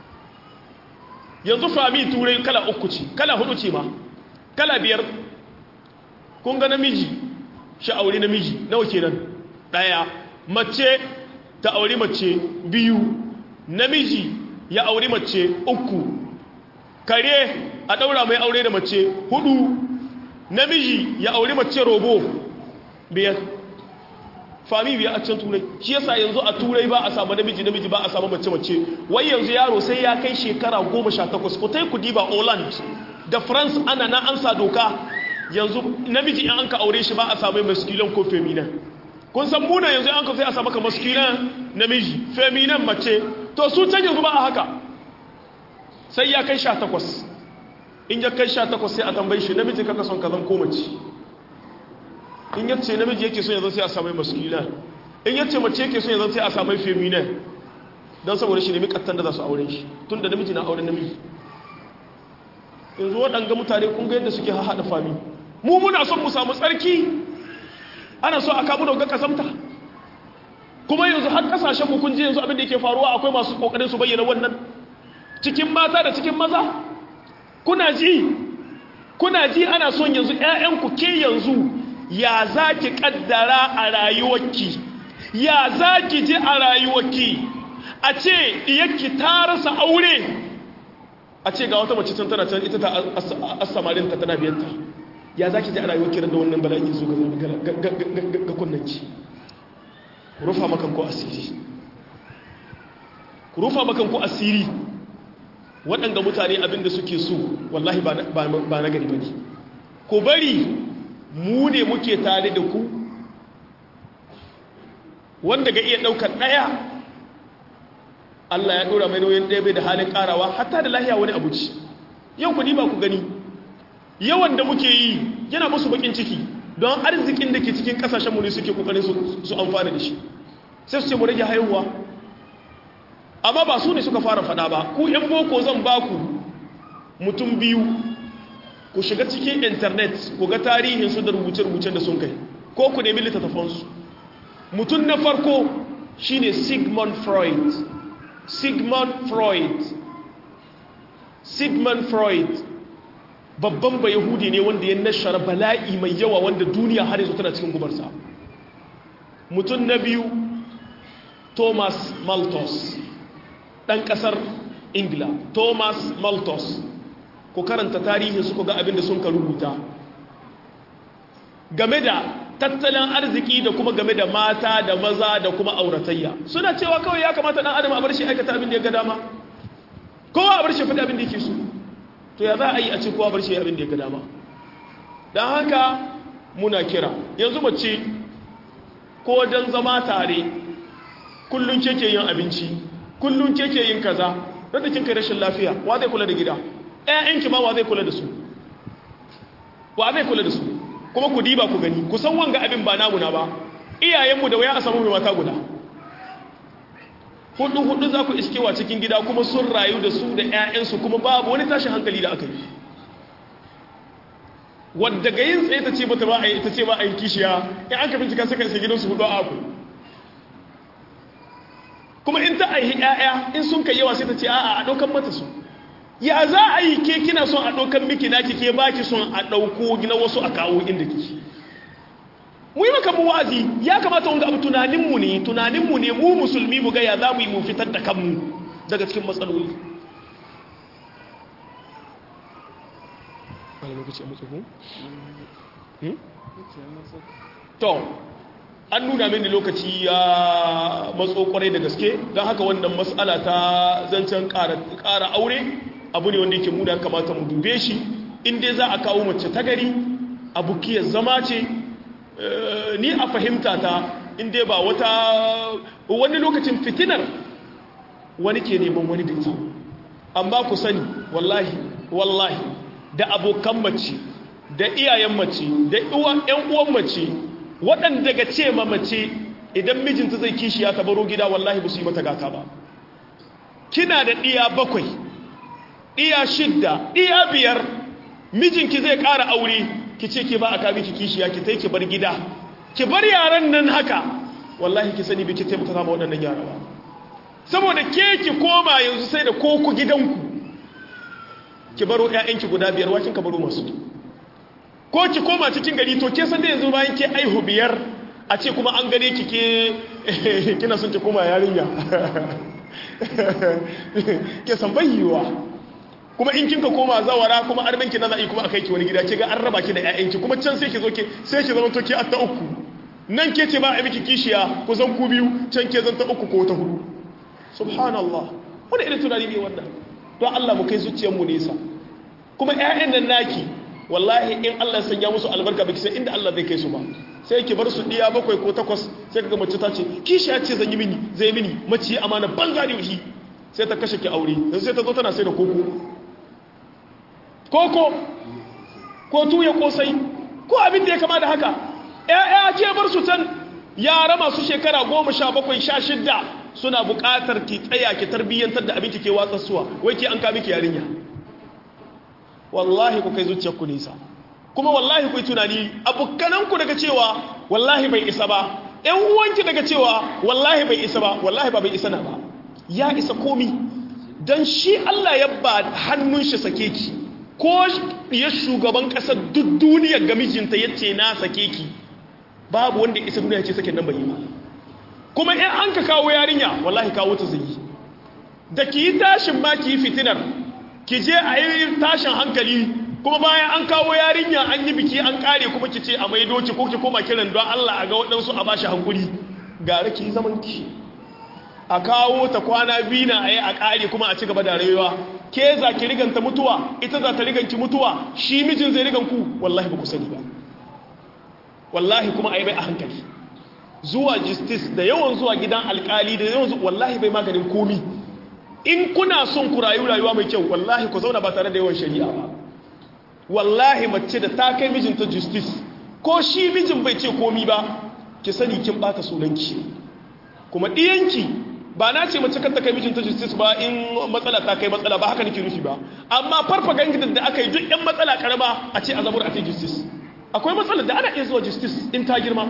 Yanzu fami turai kala uku ce, kala hudu ce ma, kala biyar. Kun ga namiji shi aure namiji nawa kenan? Daya. Mace ta aure mace biyu, namiji ya aure mace uku, kare a daura mai aure da mace hudu, namiji ya aure mace robo biyar. Fami biya a can turai. Shi yasa yanzu a turai ba a samu namiji namiji ba a samu mace mace. Wai yanzu yaro sai ya kai shekara goma sha takwas. Ku tai ku diba Holland da France ana na an sa doka yanzu namiji in an ka aure shi ba a samu masculine ko feminine. Kun san muna yanzu an ka sai a samu ka masculine namiji, feminine mace. To su can yanzu ba a haka. Sai ya kai sha takwas. in ya kai sha takwas sai a tambayi shi namiji kaka son kazan ko mace in ya ce namiji yake son ya zan sai a samai masculine in ya ce mace yake son ya zan sai a samai feminine don saboda shi nemi kattan da za su aure shi tun da namiji na auren namiji yanzu waɗanga mutane kun ga yadda suke haɗa fami mu muna son mu samu tsarki ana so a kamu da ga kasamta kuma yanzu har kasashen mu kun ji yanzu abin da yake faruwa akwai masu kokarin su bayyana wannan cikin mata da cikin maza kuna ji kuna ji ana son yanzu ƴaƴanku ke yanzu ya zaki kaddara a rayuwarki ya zaki ji a rayuwarki a ce iyakki ta rasa aure a ce ga wata mace can tana can ita ta asamarin ta tana biyanta ya zaki ji a rayuwarki da wannan bala'i zo ga ga kunnanki ku rufa makan ku asiri ku rufa makan ku asiri waɗanda mutane abinda suke so wallahi ba na gari bane ku bari mu ne muke tare da ku wanda ga iya ɗaukar ɗaya Allah ya ɗora mai nauyin ɗaya bai da halin ƙarawa hatta da lahiya wani abu ci yau ku ba ku gani yawan da muke yi yana musu bakin ciki don arzikin da ke cikin ƙasashenmu ne suke ƙoƙarin su amfana da shi sai su ce mu rage haihuwa amma ba su ne suka fara fada ba ku yan boko zan ba ku mutum biyu ku shiga cikin internet ku ga tarihinsu da rubuce-rubucen da sun kai ko ku nemi littattafansu mutum na farko shine Sigmund Freud Sigmund Freud Sigmund Freud babban ba yahudi ne wanda ya nashara bala'i mai yawa wanda duniya har yanzu tana cikin gubarsa mutum na biyu Thomas Malthus ɗan ƙasar ingila Thomas Malthus ku karanta tarihin su ku ga abin da sun ka rubuta game da tattalin arziki da kuma game da mata da maza da kuma auratayya suna cewa kawai ya kamata ɗan adam a bar shi aikata abin da ya ga dama kowa a bar shi faɗi abin da yake so to ya za a yi a ce kowa bar shi abin da ya ga dama don haka muna kira yanzu mace ko don zama tare kullum ke ke yin abinci kullum ke ke yin kaza don da kin kai rashin lafiya wa zai kula da gida ƴaƴanki ma wa zai kula da su wa zai kula da su kuma ku diba ku gani ku san wanga abin ba namu na ba iyayenmu da waya a samu mai mata guda hudu hudu za ku iskewa cikin gida kuma sun rayu da su da ƴaƴansu kuma babu wani tashin hankali da aka yi wadda ga yin tsaye ta ce bata ba a yi ta ce ba a yi kishiya in an ka bincika suka isa gidansu hudu a aku kuma in ta aihi ƴaƴa in sun kai yawa sai ta ce a'a a ɗaukan mata su ya za a yi ke kina son a ɗaukan miki naki ke baki son a ɗauko na wasu a kawo inda kike mu yi maka mu wa'azi ya kamata wanga abu tunaninmu ne tunaninmu ne mu musulmi mu ga ya za mu yi mu fitar da kanmu daga cikin matsaloli to an nuna mini lokaci ya matso kwarai da gaske don haka wannan matsala ta zancen ƙara aure abu ne wanda yake mu da kamata mu dube shi inda za a kawo mace ta gari abukiyar zama ce ni a fahimta ta inda ba wata wani lokacin fitinar wani ke neman wani da ita amma ku sani wallahi wallahi da abokan mace da iyayen mace da ƴan uwan mace waɗanda daga ce ma mace idan mijinta zai kishi ya tabaro gida wallahi ba su yi mata gata ba kina da ɗiya bakwai ɗiya shidda ɗiya biyar mijinki zai ƙara aure ki ce ke ba a kami ki kishiya ki tai ki bar gida ki bar yaran nan haka wallahi ki sani biki taimaka sama waɗannan yara ba saboda ke ki koma yanzu sai da koko gidanku ki baro ƴaƴanki guda biyar wakin ka baro masu ko ki koma cikin gari to ke san da yanzu bayan ke aihu biyar a ce kuma an gane ki ke kina son ki koma yarinya ke san bayyiwa kuma in kinka koma zawara kuma arminki na za'i kuma akai ki wani gida ke ga an raba ki da ƴaƴanki kuma can sai ki zo ke sai ki zama to ki atta uku nan ke ce ba a miki kishiya ku zan ku biyu can ke zan ta uku ko ta hudu subhanallah wani irin tunani ne wannan don Allah mu kai zuciyar mu nesa kuma ƴaƴan nan naki wallahi in Allah ya sanya musu albarka baki sai inda Allah zai kai su ba sai ki bar su diya bakwai ko takwas sai kaga mace ta ce kishiya ce zan yi mini zai mini mace amana banza da yuhi sai ta kashe ki aure sai ta zo tana sai da koko koko ko tuya kosai ko abin da ya kama da haka ƴaƴa ke bar su can yara masu shekara goma sha bakwai sha shidda suna buƙatar ki tsaya ki tarbiyyantar da abin ki ke watsarsuwa wai ki an ka miki yarinya wallahi ku kai zuciyarku nisa kuma wallahi ku yi tunani abokananku daga cewa wallahi bai isa ba ƴan uwanki daga cewa wallahi bai isa ba wallahi ba bai isa na ba ya isa komi dan shi Allah ya ba hannun shi sake ki ko ya shugaban ƙasar duk duniyar ga mijinta yace na sake ki babu wanda isa duniya ce sake nan bai yi ba kuma in an ka kawo yarinya wallahi kawo ta zai yi da ki yi tashin ma ki yi fitinar ki je a yi tashin hankali kuma bayan an kawo yarinya an yi biki an kare kuma ki ce a mai doki ko ki koma kiran don Allah a ga waɗansu a bashi hankuri gara ki zaman ki a kawo ta kwana biyu na a yi a kare kuma a ci gaba da rayuwa ke za ki riganta mutuwa ita za ta riganki mutuwa shi mijin zai rigan ku wallahi ba ku sani ba wallahi kuma a yi bai a hankali zuwa justice da yawan zuwa gidan alkali da yawan zuwa wallahi bai maganin komi in kuna son ku rayu rayuwa mai kyau wallahi ku zauna ba tare da yawan shari'a ba wallahi mace da ta kai mijinta justice ko shi mijin bai ce komi ba ki sani kin bata sunanki kuma diyanki ba na ce mace kanta kai mijinta justice ba in matsala ta kai matsala ba haka nake nufi ba amma farfaganda da aka yi duk yan matsala karama a ce a zabur a ce justice akwai matsalar da ana iya zuwa justice in ta girma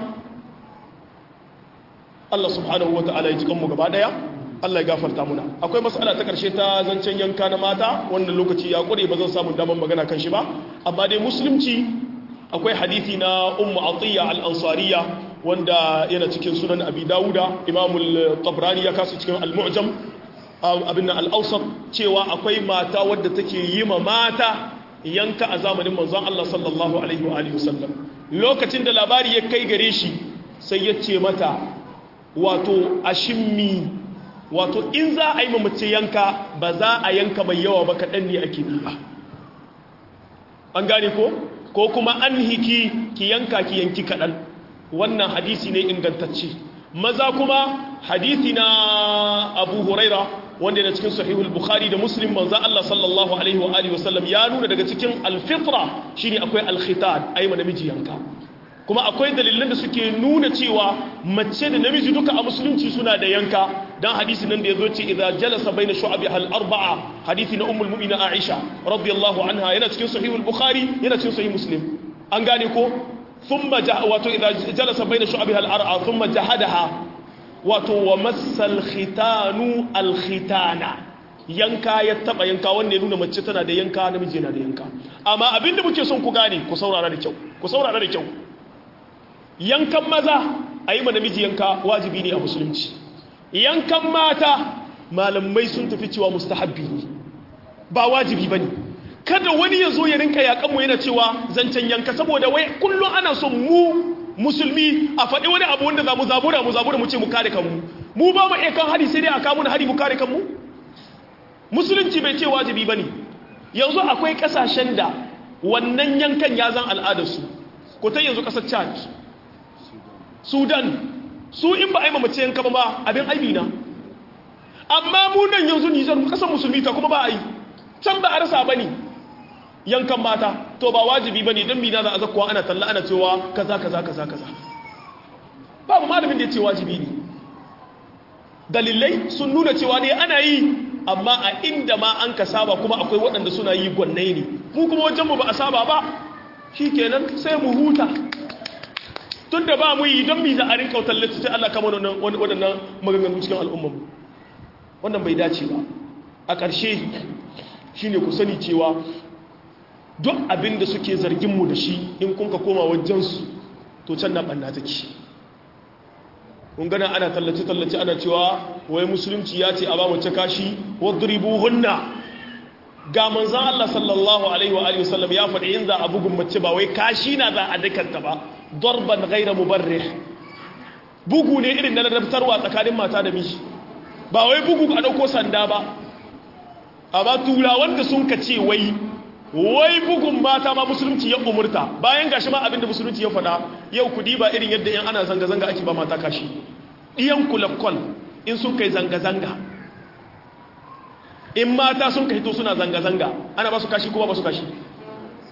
Allah subhanahu wa ta'ala ya ji kanmu gaba daya Allah ya gafarta muna akwai mas'ala ta karshe ta zancen yanka na mata wannan lokaci ya kure ba zan samu daman magana kan shi ba amma dai musulunci akwai hadisi na ummu atiya al-ansariya wanda yana cikin sunan abi dauda imam al-tabrani ya kasu cikin al-mu'jam abin al-awsat cewa akwai mata wadda take yi ma mata yanka a zamanin manzon Allah sallallahu alaihi wa alihi wasallam lokacin da labari ya kai gare shi sai ya ce mata wato ashimmi wato in za a yi mamace yanka ba za a yanka mai yawa ba kaɗan ne ake ba an gane ko ko kuma an hiki ki yanka ki yanki kaɗan wannan hadisi ne ingantacce maza kuma hadisi na abu huraira wanda yana cikin sahihul bukhari da muslim manzo Allah sallallahu alaihi wa alihi wasallam ya nuna daga cikin alfitra shine akwai alkhitan ayi namiji yanka kuma akwai dalilan da suke nuna cewa mace da namiji duka a musulunci suna da yanka dan hadisi nan da yazo ce idza jalasa baina shu'abiha al-arba'a hadisi na ummul mu'mina Aisha radiyallahu anha yana cikin sahihul bukhari yana cikin sahih muslim an gane ko thumma wato idza jalasa baina shu'abiha al-arba'a thumma jahadaha wato wa massal khitanu al-khitana yanka ya taba yanka wanda ya nuna mace tana da yanka namiji yana da yanka amma abinda muke son ku gane ku saurara da kyau ku saurara da kyau yankan maza a yi ma namiji yanka wajibi ne a musulunci yankan mata malamai sun tafi cewa mustahabbi ne ba wajibi ba ne kada wani ya zo ya rinka yakanmu yana cewa zancen yanka saboda wai kullum ana son mu musulmi a faɗi wani abu wanda za mu zabura mu zabura mu ce mu kare kanmu mu ba mu iya kan hari sai dai a kamun hari mu kare kanmu musulunci bai ce wajibi ba ne yanzu akwai ƙasashen da wannan yankan ya zan al'adarsu ko ta yanzu ƙasar chad sudan su in ba a yi mamace yanka ba abin aibi na amma mu nan yanzu nijar ƙasar musulmi ta kuma ba a yi can ba a rasa ba ne yankan mata to ba wajibi ba ne don mina za a zakuwa ana talla ana cewa kaza kaza kaza kaza babu malamin da ya ce wajibi ne dalilai sun nuna cewa ne ana yi amma a inda ma an ka saba kuma akwai waɗanda suna yi gwannai ne mu kuma wajenmu ba a saba ba shi kenan sai mu huta tun da ba mu yi don mi za a rinka wutar littattun Allah kama waɗannan maganganu cikin al'ummanmu wannan bai dace ba a ƙarshe shi ne ku sani cewa duk abin da suke zarginmu da shi in kun ka koma wajensu to can na ɓanna take kun gana ana tallace-tallace ana cewa wai musulunci ya ce a ba mace kashi wadribu hunna ga manzan Allah sallallahu alaihi wa alihi wasallam ya faɗi in za a bugun mace ba wai kashi na za a dakanta ba darban ghaira mubarrih bugu ne irin na ladabtarwa tsakanin mata da miji ba wai bugu a dauko sanda ba amma turawan da sun kace wai wai bugun mata ma musulunci ya umurta bayan gashi ma abinda musulunci ya faɗa yau kudi ba irin yadda yan ana zanga-zanga ake ba mata kashi ɗiyan kulakkol in sun kai zanga-zanga in mata sun kai to suna zanga-zanga ana ba su kashi kuma ba su kashi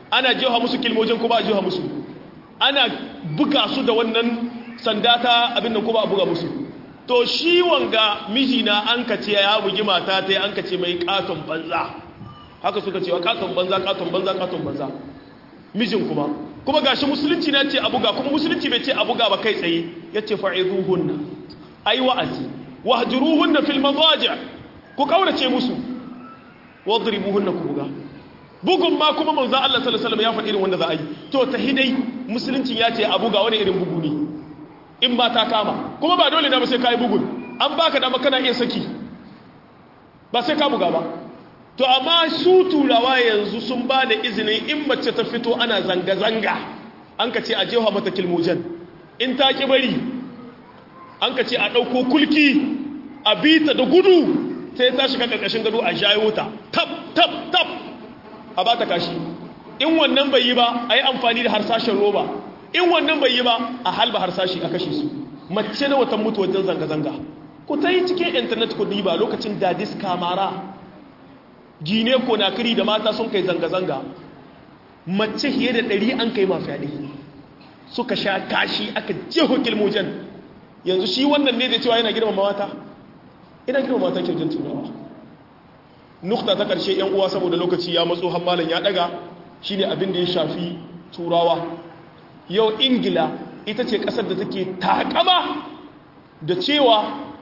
ana jefa musu kilmojin ko ba a jefa musu, ana buga su da wannan sanda ta abin nan ko ba a buga musu. To shi wanga mijina an ka ce ya bugi mata ta an ka ce mai katon banza, haka suka cewa katon banza katon banza katon banza mijin kuma kuma gashi musulunci na ce a buga, kuma musulunci bai ce a buga ba kai tsaye, ya ce fa'izuhunna ai wa'azi wahjuruhunna fil madaji, ku kaurace musu, wadribuhunna ku buga. Bugun ma kuma manzo Allah sallallahu alaihi wasallam ya faɗi irin wanda za a yi. To tahidai musulunci ya ce a buga wani irin bugu ne in ba ta kama, kuma ba dole na ba sai kai bugun, an baka dama kana iya saki ba sai ka buga ba. To amma su turawa yanzu sun ba da izinin in mace ta fito ana zanga-zanga an ka ce a jefa mata kilmojan, in ta ki bari an ka ce a ɗauko kulki a bita da gudu sai ta shiga ƙarƙashin gado a jayo ta tab tab tab a ba ta kashi. In wannan bai yi ba a yi amfani da harsashen roba, in wannan bai yi ba a halba harsashi a kashe su. Mace na watan mutu wajen zanga-zanga, ku ta yi cikin intanet ku diba lokacin dadis kamara gine konakiri da mata sun kai zanga-zanga, mace fiye da ɗari an kai mafiyaɗe suka sha kashi aka jeho kilmojen. Yanzu shi wannan ne da cewa yana girmama mata, ina girmama mata kirjin turawa. Nukta ta ƙarshe ‘yan uwa saboda lokaci ya matso hammalin ya ɗaga shi ne abin da ya shafi turawa. Yau Ingila ita ce ƙasar da take takama da cewa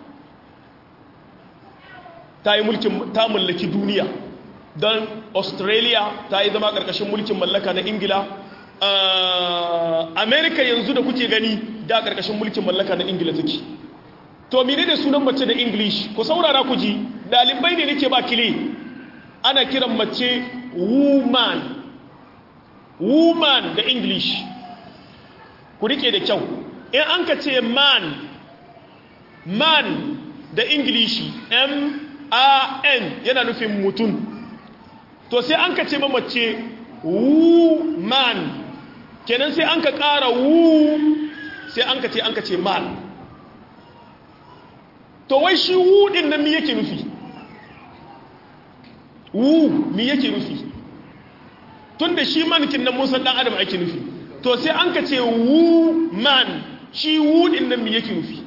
ta yi mulkin, ta mallaki duniya, don Australia ta yi zama ƙarƙashin mulkin mallaka na Ingila. Uh, Amerika yanzu da kuke gani da ƙarƙashin mulkin mallaka na Ingila take. To mene da sunan mace da English? Ku saurara ku ji, dalibai ne nake ba kile. Ana kiran mace woman. Woman da English. Ku rike da kyau. In an ka ce man, man da English, M A N yana nufin mutum. To sai an ka ce ma mace woman. Kenan sai an ka ƙara wu, sai an ka ce an ka ce man. To wai shi wu din nan mi yake nufi? Wu mi yake nufi? Tunda shi mankin nan mun san dan adam ake nufi. To sai an ka ce wu man, shi wu din nan mi yake nufi?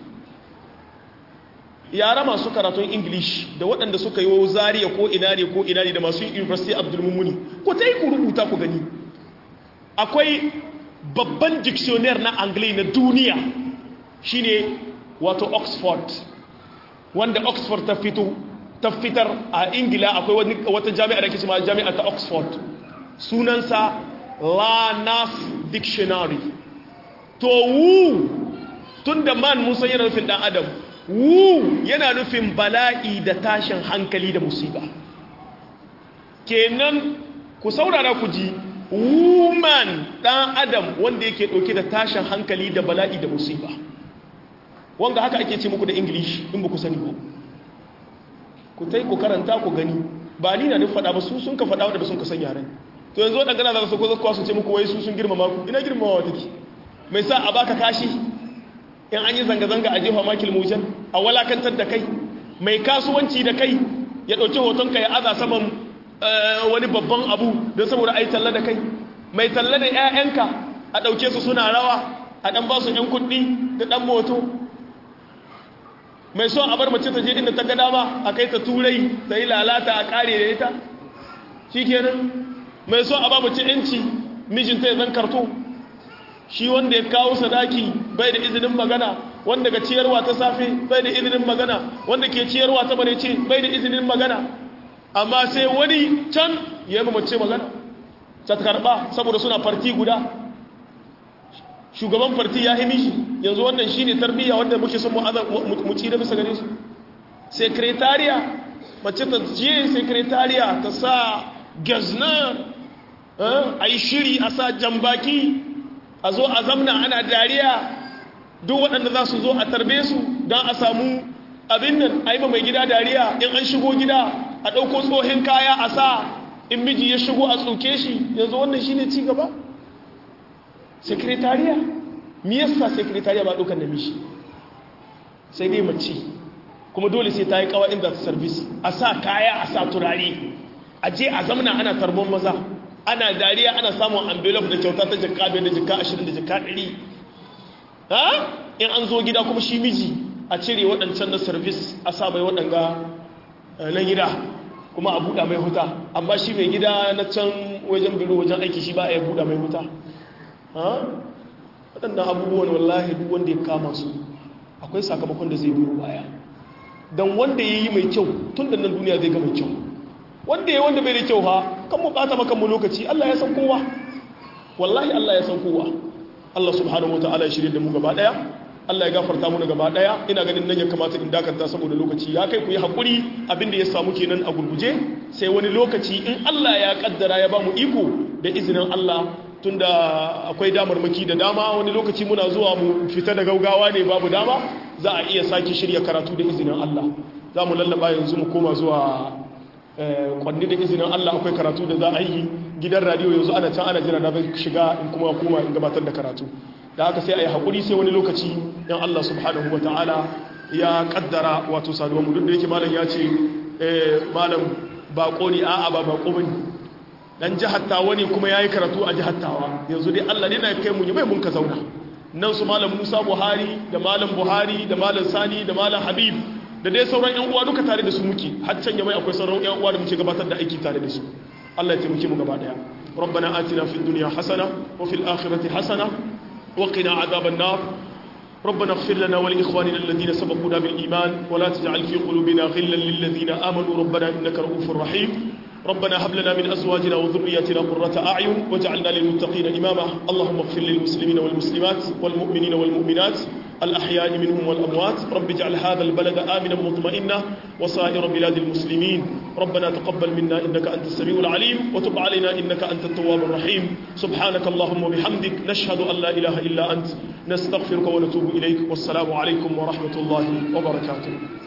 Yara masu karatun English da waɗanda suka yi Zaria ko ina ne ko ina ne da masu University Abdul Mumuni, ko ta yi ku rubuta ku gani. Akwai babban dictionary na Anglai na duniya shine wato Oxford, wanda Oxford ta fito ta fitar a Ingila. Akwai wata jami'a da ke cewa jami'a ta Oxford, sunansa Lanas Dictionary. To wu tunda man musa yana nufin dan adam, wu yana nufin bala'i da tashin hankali da musiba. Kenan ku saurara ku ji, woman dan adam wanda yake dauke da tashin hankali da bala'i da musiba. Wanda haka ake ce muku da English in ba ku sani ba. Ku tai ku karanta ku gani, ba ni na nufin faɗa ba, su sun ka faɗa wadda sun ka san yaren. To yanzu waɗanda gana za su ko zakwa su ce muku wai su sun girmama ku, ina girmamawa take. Mai sa a baka kashi in an yi zanga-zanga a jefa makil mujan, a walakantar da kai, mai kasuwanci da kai ya ɗauki hotonka ya aza saman wani babban abu don saboda a yi talla da kai, mai talla da 'ya'yanka a ɗauke su suna rawa, a ɗan ba su 'yan kuɗi da ɗan moto, mai so a bar mace ta je inda ta ga dama a kai ta turai ta yi lalata a ƙare da ita shi kenan. Mai so a ba mace 'yanci mijinta ya zan karto, shi wanda ya kawo sadaki bai da izinin magana, wanda ga ciyarwa ta safe bai da izinin magana, wanda ke ciyarwa ta barece bai da izinin magana, amma sai wani can ya yi mace magana ta karba saboda suna farti guda, shugaban farti ya himi shi. Yanzu wannan shi ne tarbiyya wanda muke son mu ci da bisa gare su. Sekretariya mace ta je sekretariya ta sa gazna, a yi shiri a sa jambaki, a zo a zamna ana dariya, duk waɗanda za su zo a tarbe su don a samu abin nan, a yi ma mai gida dariya. In an shigo gida a ɗauko tsohin kaya a sa, in miji ya shigo a tsoke shi. Yanzu wannan shi ne cigaba? Sekretariya? Mi yasa sekretariya ba ɗaukan da mishi? Sai dai mace, kuma dole sai ta yi kawa inda ta service, a sa kaya a sa turare, a je a zamna ana tarbon maza. ana dariya ana samun envelope da kyauta ta jikka biyar da jikka ashirin da jikka ɗari ha in an zo gida kuma shi miji a cire waɗancan na service a sa mai waɗanga na gida kuma a buɗa mai huta amma shi mai gida na can wajen biro wajen aiki shi ba a yi buɗa mai huta waɗannan abubuwan wallahi duk wanda ya kama su akwai sakamakon da zai biyo baya don wanda ya yi mai kyau tun da nan duniya zai ga mai kyau wanda ya wanda bai da kyau ha kan mu ɓata maka mu lokaci Allah ya san kowa wallahi Allah ya san kowa Allah subhanahu wa ta'ala ya shirye da mu gaba ɗaya Allah ya gafarta mu gaba ɗaya ina ganin nan ya kamata in dakanta saboda lokaci ya kai ku yi haƙuri abinda ya samu kenan a gurguje sai wani lokaci in Allah ya kaddara ya ba mu iko da izinin Allah tunda akwai damarmaki da dama wani lokaci muna zuwa mu fita da gaugawa ne babu dama za a iya sake shirya karatu da izinin Allah za mu lallaba yanzu mu koma zuwa kwanni da izinin Allah akwai karatu da za a yi gidan radiyo yanzu ana can ana jira na bai shiga in kuma koma in gabatar da karatu da haka sai a yi haƙuri sai wani lokaci yan Allah subhanahu wa ta'ala ya kaddara wato saduwa mu duk da yake malam ya ce malam bako ne a'a ba bako bane dan jihattawa ne kuma yayi karatu a jihattawa yanzu dai Allah ne na kai mu mai mun ka zauna nan su malam Musa Buhari da malam Buhari da malam Sani da malam Habib da dai sauran yan uwa duka tare da su muke har can mai akwai sauran yan uwa da muke gabatar da aiki tare da su Allah ya taimake mu gaba daya ربنا آتنا في الدنيا حسنة وفي الآخرة حسنة وقنا عذاب النار ربنا اغفر لنا ولإخواننا الذين سبقونا بالإيمان ولا تجعل في قلوبنا غلا للذين آمنوا ربنا إنك رؤوف رحيم ربنا هب لنا من أزواجنا وذرياتنا قرة أعين واجعلنا للمتقين إماما اللهم اغفر للمسلمين والمسلمات والمؤمنين والمؤمنات الأحياء منهم والأموات رب اجعل هذا البلد آمنا مطمئنا وسائر بلاد المسلمين ربنا تقبل منا إنك أنت السميع العليم وتب علينا إنك أنت التواب الرحيم سبحانك اللهم وبحمدك نشهد أن لا إله إلا أنت نستغفرك ونتوب إليك والسلام عليكم ورحمة الله وبركاته